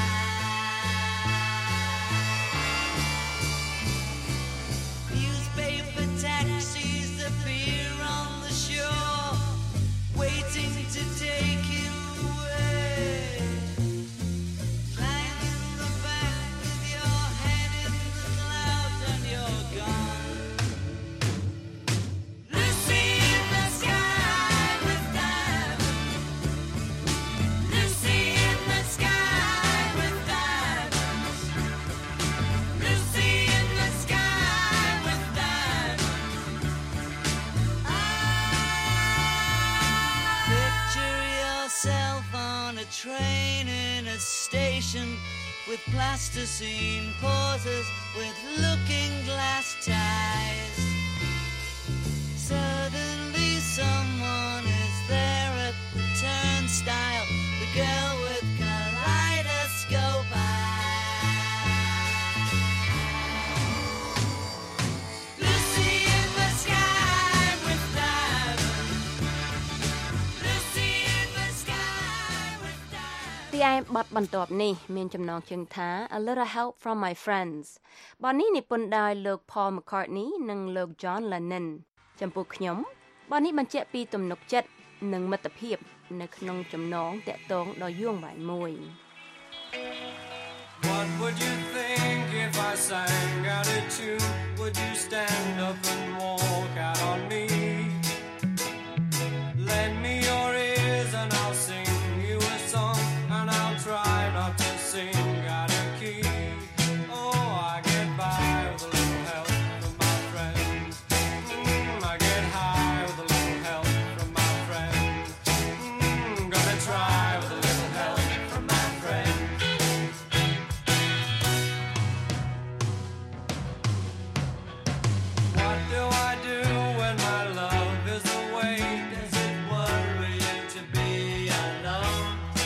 high. Newspaper taxis appear on the shore, waiting to take you away. Climb in the back with your head in the clouds and you're gone. Lucy in the sky with diamonds. Lucy in the sky with diamonds. plasticine pauses with looking glass ties. Suddenly someone is there at the turnstile, the girl with kaleidoscope eyes. Lucy in the sky with diamonds. Lucy in the sky with diamonds. ទីឯបទបន្ទាប់នេះមានចំណងជើងថា A Little Help from My Friends បទនេះនិពន្ធដោយលោក Paul McCartney និងលោក John Lennon ចំពោះខ្ញុំបទនេះបញ្ជាក់ពីទំនុកចិត្តនិងមិត្តភាពនៅក្នុងចំណងតាក់ទងដ៏យូរអង្វែងមួយ What would you think if I sang out a tune? Would you stand up and walk out on me? Lend me your ears and I'll sing you a song, and I'll try not to sing out of key. Oh, I get by with a little help from my friends. I get high with a little help from my friends. Gonna try with a little help from my friends. What do I do when my love is away? Does it worry you to be alone?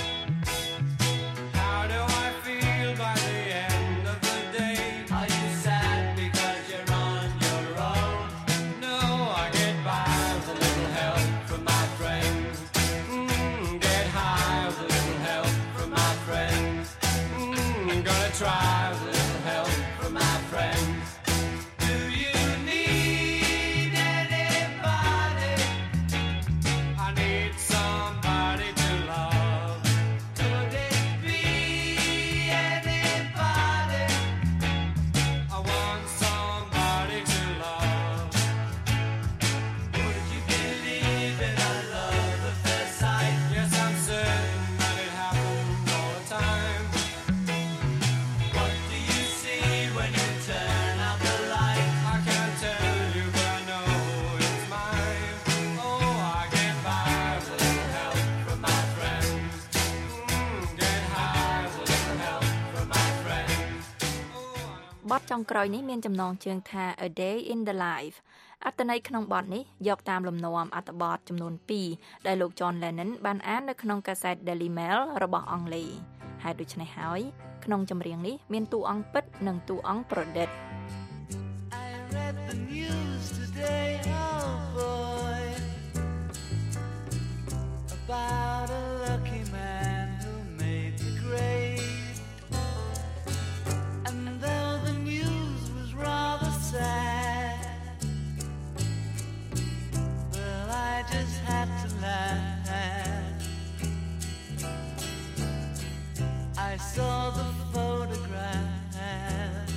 How do I feel by the end of the day? Are you sad because you're on your own? No, I get by with a little help from my friends. Get high with a little help from my friends. Gonna try with a little help from my friends. Do you need anybody? I need somebody to love. Could it be anybody? I want somebody to love. Would you believe that I love at first sight? Yes, I'm certain that it happens all the time. What do you see when you turn out the light? I can't tell you, but I know it's mine. Oh, I get by with a little help from my friends. Get high with a little help from my friends. បទចុងក្រោយនេះមានចំណងជើងថា A Day in the Life អត្ថន័យក្នុងបទនេះយកតាមលំនាំអត្ថបទចំនួន2ដែលលោក John Lennon បានអាននៅក្នុងកាសែត Daily Mail របស់អង់គ្លេសហេតុដូច្នេះហើយក្នុងចម្រៀងនេះមានតួអង្គពិតនិងតួអង្គប្រឌិត I read the news today, oh boy, about a lucky man who made the grade. And though the news was rather sad, well, I just had to laugh. I saw the photograph.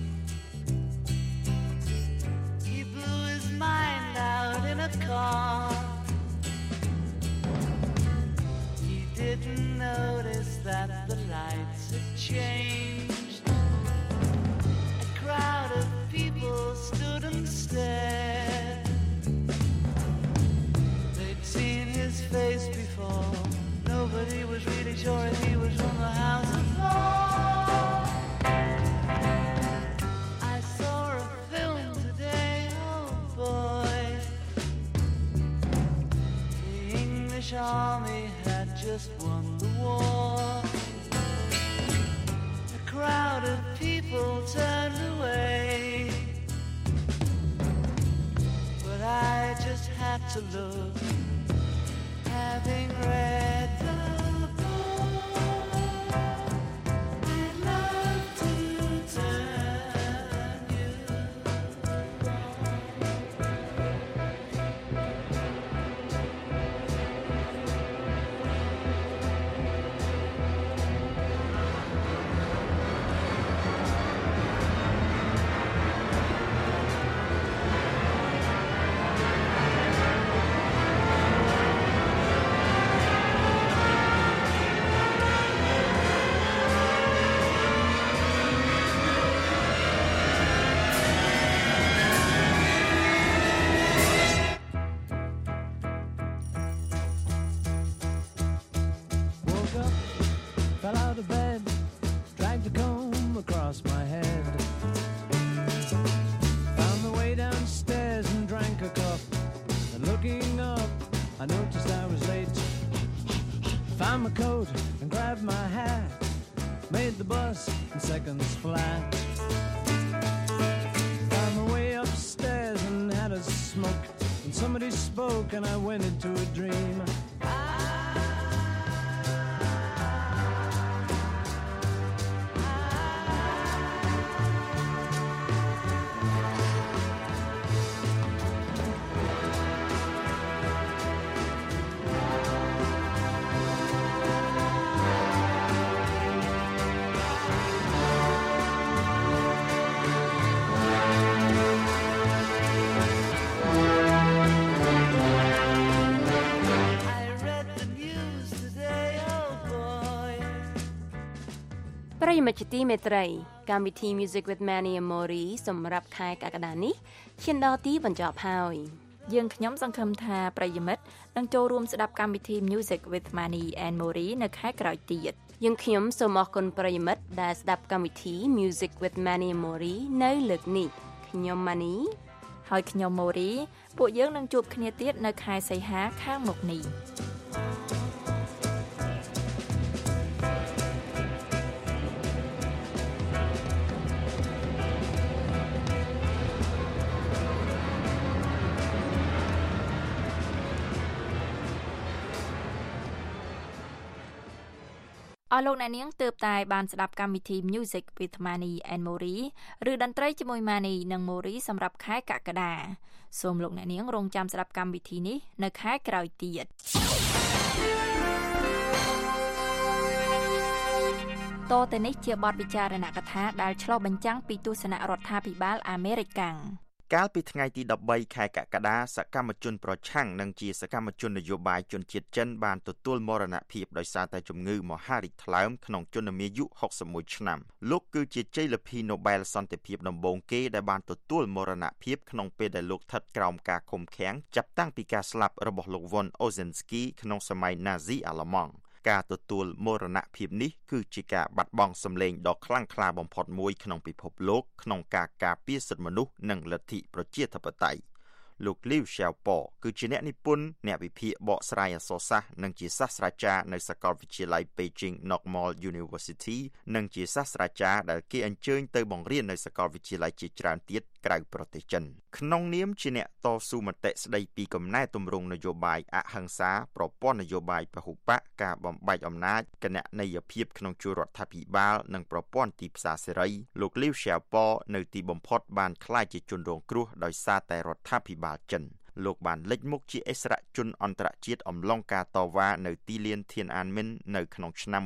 He blew his mind out in a car. He didn't notice that the lights had changed. A crowd of people stood and stared. They'd seen his face before. Nobody was really sure if he was from the House of Lords. I saw a film today, oh boy. The English army had just won the war. A crowd of people turned away, but I just had to look, having read the on my coat and grabbed my hat. Made the bus in seconds flat. Found my way upstairs and had a smoke. And somebody spoke and I went into a dream. ប្រិយមិត្តជាទីមេត្រីកម្មវិធី Music with Manny and Mori សម្រាប់ខែកក្កដានេះឈានដល់ទីបញ្ចប់ហើយយើងខ្ញុំសង្ឃឹមថាប្រិយមិត្តនឹងចូលរួមស្ដាប់កម្មវិធី Music with Manny and Mori នៅខែក្រោយទៀតយើងខ្ញុំសូមអរគុណប្រិយមិត្តដែលស្ដាប់កម្មវិធី Music with Manny and Mori នៅលើកនេះខ្ញុំ Manny ហើយខ្ញុំ Mori ពួកយើងនឹងជួបគ្នាទៀតនៅខែសីហាខាងមុខនេះអស់លោកអ្នកនាងទើបតែបានស្ដាប់កម្មវិធី Music with Manny and Mori ឬតន្ត្រីជាមួយ Manny និង Mori សម្រាប់ខែកក្កដាសូមលោកអ្នកនាងរងចាំស្ដាប់កម្មវិធីនេះនៅខែក្រោយទៀតតទៅនេះជាបទពិចារណកថាដែលឆ្លុះបញ្ចាំងពីទស្សនៈរដ្ឋាភិបាលអាមេរិកកាំងកាលពីថ្ងៃទី13ខែកក្កដាសកម្មជនប្រឆាំងនិងជាសកម្មជននយោបាយជនជាតិចិនបានទទួលមរណភាពដោយសារតែជំងឺមហារីកថ្លើមក្នុងជនមាយុ61ឆ្នាំលោកគឺជាជ័យលាភី Nobel សន្តិភាពដំបូងគេដែលបានទទួលមរណភាពក្នុងពេលដែលលោកស្ថិតក្រោមការឃុំឃាំងចាប់តាំងពីការស្លាប់របស់លោក Von Ossensky ក្នុងសម័យណាស៊ីអាល្លឺម៉ង់ការទទួលមរណភាពនេះគឺជាការបាត់បង់សម្លេងដ៏ខ្លាំងក្លាបំផុតមួយក្នុងពិភពលោកក្នុងការការពារសិទ្ធិមនុស្សនិងលទ្ធិប្រជាធិបតេយ្យលោក Liu Xiaobo គឺជាអ្នកនិពន្ធអ្នកវិភាគបកស្រាយអក្សរសាស្ត្រនិងជាសាស្ត្រាចារ្យនៅសាកលវិទ្យាល័យ Beijing Normal University និងជាសាស្ត្រាចារ្យដែលគេអញ្ជើញទៅបង្រៀននៅសាកលវិទ្យាល័យជាច្រើនទៀតក្រៅប្រទេសចិនក្នុងនាមជាអ្នកតស៊ូមតិស្ដីពីកំណែទម្រង់នយោបាយអហិង្សាប្រព័ន្ធនយោបាយពហុបកការបំបែកអំណាចគណនេយ្យភាពក្នុងជួររដ្ឋាភិបាលនិងប្រព័ន្ធទីផ្សារសេរីលោក Liu Xiaobo នៅទីបំផុតបានក្លាយជាជនរងគ្រោះដោយសារតែរដ្ឋាភិបាលចិនលោកបានលេចមុខជាអិសរាជជនអន្តរជាតិអំឡុងការតវ៉ានៅទីលានធានអានមីននៅក្នុងឆ្នាំ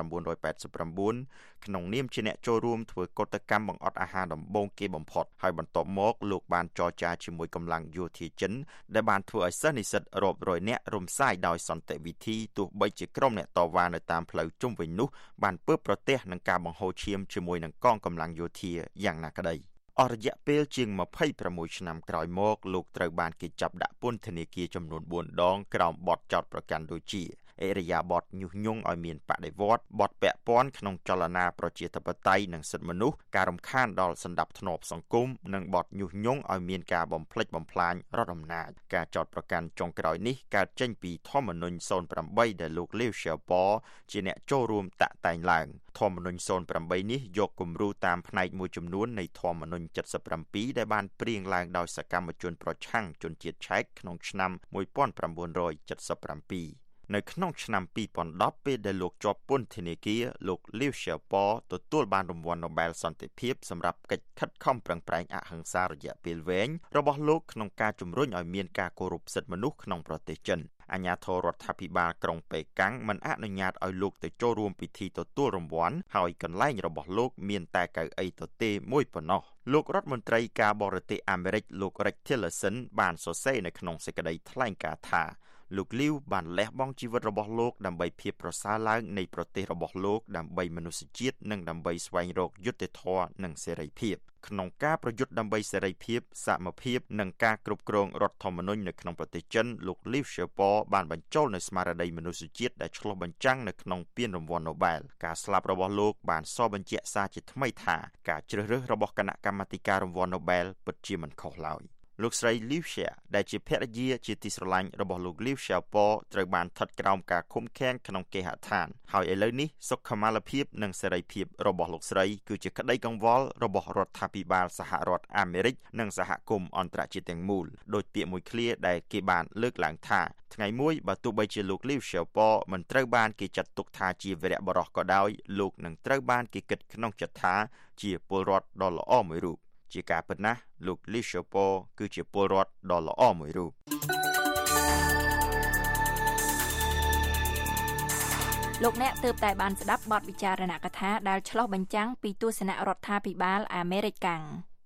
1989ក្នុងនាមជាអ្នកចូលរួមធ្វើកុតកម្មបង្អត់អាហារដំបូងគេបំផុតហើយបន្ទាប់មកលោកបានចរចាជាមួយកម្លាំងយោធាចិនដែលបានធ្វើឲ្យសិស្សនិស្សិតរាប់រយនាក់រំសាយដោយសន្តិវិធីទោះបីជាក្រុមអ្នកតវ៉ានៅតាមផ្លូវជុំវិញនោះបានពើប្រទះនឹងការបង្ហូរឈាមជាមួយនឹងកងកម្លាំងយោធាយ៉ាងណាក្តីអស់រយៈពេលជាង26ឆ្នាំក្រោយមកលោកត្រូវបានគេចាប់ដាក់ពន្ធនាគារចំនួន4ដងក្រោមបទចោទប្រកាន់ដូចជាអរិយាបថញុះញង់ឲ្យមានបដិវត្តន៍បទពាក់ព័ន្ធក្នុងចលនាប្រជាធិបតេយ្យនិងសិទ្ធិមនុស្សការរំខានដល់សណ្ដាប់ធ្នាប់សង្គមនិងបទញុះញង់ឲ្យមានការបំផ្លិចបំផ្លាញរដ្ឋអំណាចការចោទប្រកាន់ចុងក្រោយនេះកើតចេញពីធម្មនុញ្ញ08ដែលលោក Liu Xiaobo ជាអ្នកចូលរួមតាក់តែងឡើងធម្មនុញ្ញ08នេះយកគំរូតាមផ្នែកមួយចំនួននៃធម្មនុញ្ញ77ដែលបានព្រៀងឡើងដោយសកម្មជនប្រឆាំងជនជាតិឆែកក្នុងឆ្នាំ1977នៅក្នុងឆ្នាំ2010ពេលដែលលោកជាប់ពន្ធនាគារលោក Liu Xiaobo ទទួលបានរង្វាន់ Nobel សន្តិភាពសម្រាប់កិច្ចខិតខំប្រឹងប្រែងអហិង្សារយៈពេលវែងរបស់លោកក្នុងការជំរុញឲ្យមានការគោរពសិទ្ធិមនុស្សក្នុងប្រទេសចិនអាជ្ញាធររដ្ឋាភិបាលក្រុងប៉េកាំងមិនអនុញ្ញាតឲ្យលោកទៅចូលរួមពិធីទទួលរង្វាន់ហើយកន្លែងរបស់លោកមានតែកៅអីទទេមួយប៉ុណ្ណោះលោករដ្ឋមន្ត្រីការបរទេសអាមេរិកលោក Rex Tillerson បានសរសេរនៅក្នុងសេចក្តីថ្លែងការណ៍ថាលោក Liu បានលះបង់ជីវិតរបស់លោកដើម្បីភាពប្រសើរឡើងនៃប្រទេសរបស់លោកដើម្បីមនុស្សជាតិនិងដើម្បីស្វែងរកយុត្តិធម៌និងសេរីភាពក្នុងការប្រយុទ្ធដើម្បីសេរីភាពសមភាពនិងការគ្រប់គ្រងរដ្ឋធម្មនុញ្ញនៅក្នុងប្រទេសចិនលោក Liu Xiaobo បានបញ្ចូលនូវស្មារតីមនុស្សជាតិដែលឆ្លុះបញ្ចាំងនៅក្នុងពានរង្វាន់ Nobel ការស្លាប់របស់លោកបានសរបញ្ជាក់សារជាថ្មីថាការជ្រើសរើសរបស់គណៈកម្មាធិការរង្វាន់ Nobel ពិតជាមិនខុសឡើយលោកស្រី Liu Xiao ដែលជាភរិយាជាទីស្រឡាញ់របស់លោក Liu Xiaobo ត្រូវបានស្ថិតក្រោមការឃុំឃាំងក្នុងគេហដ្ឋានហើយឥឡូវនេះសុខុមាលភាពនិងសេរីភាពរបស់លោកស្រីគឺជាក្តីកង្វល់របស់រដ្ឋាភិបាលសហរដ្ឋអាមេរិកនិងសហគមន៍អន្តរជាតិទាំងមូលដោយពាក្យមួយឃ្លាដែលគេបានលើកឡើងថាថ្ងៃមួយបើទោះបីជាលោក Liu Xiaobo មិនត្រូវបានគេចាត់ទុកថាជាវីរបុរសក៏ដោយលោកនឹងត្រូវបានគេគិតក្នុងចិត្តថាជាពលរដ្ឋដ៏ល្អមួយរូបជាការពិតណាស់លោក Liu Xiaobo គឺជាពលរដ្ឋដ៏ល្អមួយរូបលោកអ្នកទើបតែបានស្ដាប់បទវិចារណកថាដែលឆ្លុះបញ្ចាំងពីទស្សនៈរដ្ឋាភិបាលអាមេរិកកាំង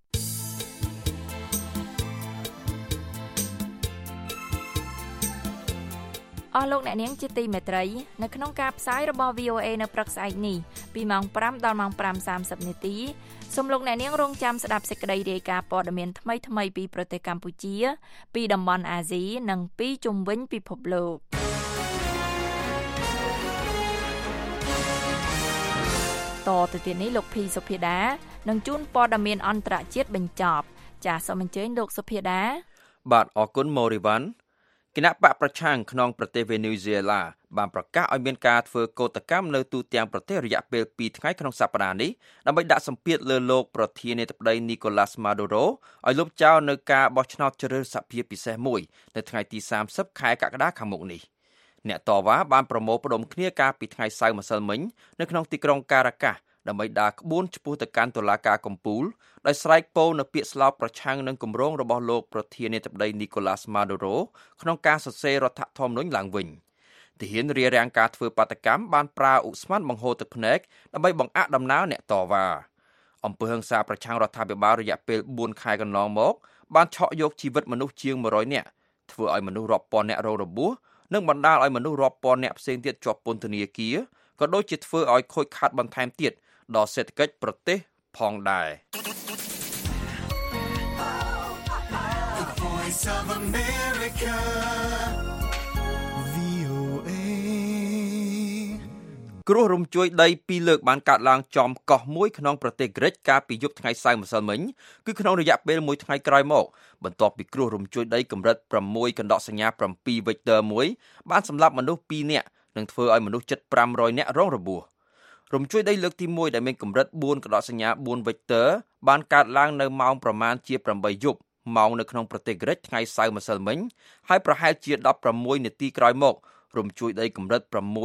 អស់លោកអ្នកនាងជាទីមេត្រីនៅក្នុងការផ្សាយរបស់ VOA នៅព្រឹកស្អែកនេះពីម៉ោង 5 ដល់ម៉ោង 5:30 នាទីសូមលោកអ្នកនាងរងចាំស្ដាប់សេចក្តីរាយការណ៍ព័ត៌មានថ្មីៗពីប្រទេសកម្ពុជាពីតំបន់អាស៊ីនិងពីជុំវិញពិភពលោកតទៅទៀតនេះលោកភីសុភាដានឹងជូនព័ត៌មានអន្តរជាតិបញ្ចប់ចាសសូមអញ្ជើញលោកសុភាដាបាទអរគុណម៉ូរីវ៉ាន់គណៈបកប្រឆាំងក្នុងប្រទេសវេណេស៊ុយអេឡាបានប្រកាសឲ្យមានការធ្វើកោតកម្មនៅទូទាំងប្រទេសរយៈពេល2ថ្ងៃក្នុងសប្តាហ៍នេះដើម្បីដាក់សម្ពាធលើលោកប្រធានាធិបតីនីកូឡាស់ម៉ាដូរ៉ូឲ្យលុបចោលនៅការបោះឆ្នោតជ្រើសសភាពិសេសមួយនៅថ្ងៃទី30ខែកក្កដាខាងមុខនេះអ្នកតវ៉ាបានប្រមូលផ្ដុំគ្នាកាលពីថ្ងៃសៅរ៍ម្សិលមិញនៅក្នុងទីក្រុងការ៉ាកាសដើម្បីដើរក្បួនឆ្ពោះទៅកាន់តុលាការកំពូលដោយស្រែកពោលនៅពាក្យស្លោកប្រឆាំងនឹងគម្រោងរបស់លោកប្រធានាធិបតីនីកូឡាស់ម៉ាដូរ៉ូក្នុងការសរសេររដ្ឋធម្មនុញ្ញឡើងវិញទាហានរារាំងការធ្វើបាតកម្មបានប្រើឧស្ម័នបង្ហូរទឹកភ្នែកដើម្បីបង្អាក់ដំណើរអ្នកតវ៉ាអំពើហិង្សាប្រឆាំងរដ្ឋាភិបាលរយៈពេល4ខែកន្លងមកបានឆក់យកជីវិតមនុស្សជាង100នាក់ធ្វើឲ្យមនុស្សរាប់ពាន់នាក់រងរបួសនិងបណ្ដាលឲ្យមនុស្សរាប់ពាន់នាក់ផ្សេងទៀតជាប់ពន្ធនាគារក៏ដូចជាធ្វើឲ្យខូចខាតបន្ថែមទៀតដល់សេដ្ឋកិច្ចប្រទេសផងដែរគ្រោះរំជួយដី2លើកបានកើតឡើងចំកោះមួយក្នុងប្រទេសក្រិចកាលពីយប់ថ្ងៃសៅរ៍ម្សិលមិញគឺក្នុងរយៈពេល1ថ្ងៃក្រោយមកបន្ទាប់ពីគ្រោះរំជួយដីកម្រិត6កណ្ដកសញ្ញា7 Richter មួយបានសម្លាប់មនុស្ស2នាក់និងធ្វើឲ្យមនុស្សជិត500នាក់រងរបួសរំជួយដីលើកទី1ដែលមានកម្រិត4កណ្ដកសញ្ញា4 Richter បានកើតឡើងនៅម៉ោងប្រមាណជា8យប់ម៉ោងនៅក្នុងប្រទេសក្រិចថ្ងៃសៅរ៍ម្សិលមិញហើយប្រហែលជា16នាទីក្រោយមករំជួយដីកម្រិត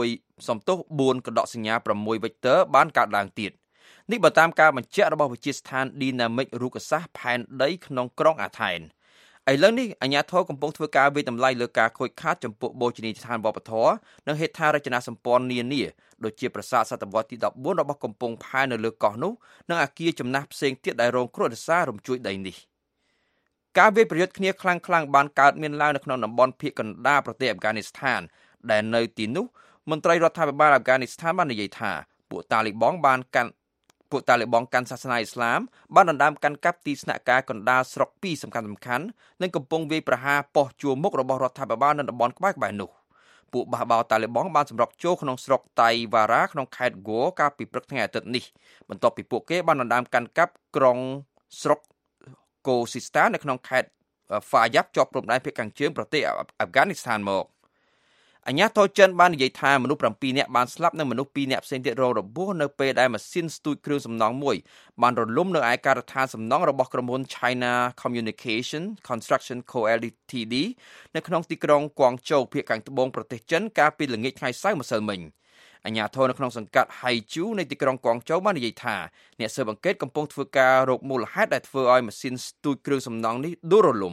4កណ្ដកសញ្ញា6 Richter បានកើតឡើងទៀតនេះបើតាមការបញ្ជាក់របស់វិទ្យាស្ថាន Dynamic រូបសាស្ត្រផែនដីក្នុងក្រុងអាថែនឥឡូវនេះអាជ្ញាធរកំពុងធ្វើការវិតម្លៃលើការខូចខាតចំពោះបូជនីយដ្ឋានវប្បធម៌និងហេដ្ឋារចនាសម្ព័ន្ធនានាដូចជាប្រាសាទសតវត្សទី14របស់កំពង់ផែនៅលើកោះនោះនិងអគារចំណាស់ផ្សេងទៀតដែលរងគ្រោះដោយសាររំជួយដីនេះការវាយប្រយុទ្ធគ្នាខ្លាំងៗបានកើតមានឡើងនៅក្នុងតំបន់ភាគកណ្ដាលប្រទេសអាហ្វហ្គានីស្ថានដែលនៅទីនោះមន្ត្រីរដ្ឋាភិបាលអាហ្វហ្គានីស្ថានបាននិយាយថាពួកតាលីបង់កាន់សាសនាអ៊ីស្លាមបានដណ្ដើមកាន់កាប់ទីស្នាក់ការកណ្ដាលស្រុក2សំខាន់ៗនិងកំពុងវាយប្រហារប៉ុស្តិ៍ជួរមុខរបស់រដ្ឋាភិបាលនៅតំបន់ក្បែរនោះពួកបះបោរតាលីបង់បានសម្រុកចូលក្នុងស្រុកតៃវ៉ារ៉ាក្នុងខេត្តហ្គោកាលពីព្រឹកថ្ងៃអាទិត្យនេះបន្ទាប់ពីពួកគេបានដណ្ដើមកាន់កាប់ក្រុងស្រុកកូស៊ីស្តាននៅក្នុងខេត្តហ្វាយ៉ាប់ជាប់ព្រំដែនភាគខាងជើងប្រទេសអាហ្វហ្គានីស្ថានមកអាជ្ញាធរចិនបាននិយាយថាមនុស្ស7នាក់បានស្លាប់និងមនុស្ស2នាក់ផ្សេងទៀតរងរបួសនៅពេលដែលម៉ាស៊ីនស្ទូចគ្រឿងសំណង់មួយបានរលំនៅឯការដ្ឋានសំណង់របស់ក្រុមហ៊ុន China Communication Construction Co Ltd នៅក្នុងទីក្រុងគួងជូភាគខាងត្បូងប្រទេសចិនកាលពីល្ងាចថ្ងៃសៅរ៍ម្សិលមិញអាជ្ញាធរនៅក្នុងសង្កាត់ Haichu នៃទីក្រុងគួងជូបាននិយាយថាអ្នកស៊ើបអង្កេតកំពុងធ្វើការរកមូលហេតុដែលធ្វើឲ្យម៉ាស៊ីនស្ទូចគ្រឿងសំណង់នេះដួលរលំ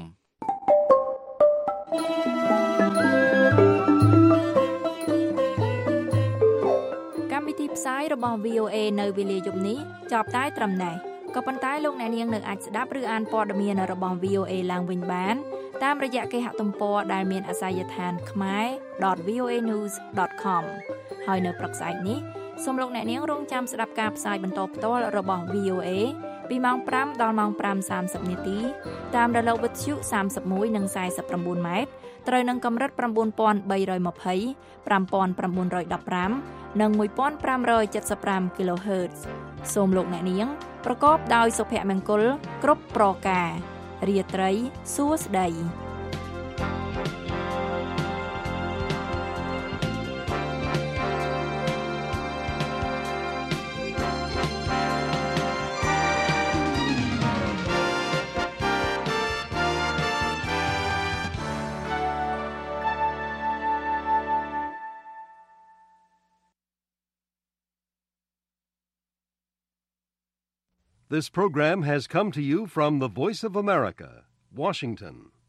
ផ្សាយរបស់ VOA នៅវេលាយប់នេះចប់តែត្រឹមនេះក៏ប៉ុន្តែលោកអ្នកនាងនៅអាចស្ដាប់ឬអានព័ត៌មានរបស់ VOA ឡើងវិញបានតាមរយៈគេហទំព័រដែលមានអាសយដ្ឋាន khmer.voanews.com ហើយនៅព្រឹកស្អែកនេះសូមលោកអ្នកនាងរងចាំស្ដាប់ការផ្សាយបន្តផ្ទាល់របស់ VOA ពីម៉ោង 5 ដល់ម៉ោង 5:30 នាទីតាមរលកវិទ្យុ31និង49ម៉ែត្រត្រូវនឹងកម្រិត 9320 5915 និង 1575 kHz សូមលោកអ្នកនាងប្រកបដោយសុភមង្គលគ្រប់ប្រការរាត្រីសួស្តី This program has come to you from the Voice of America, Washington.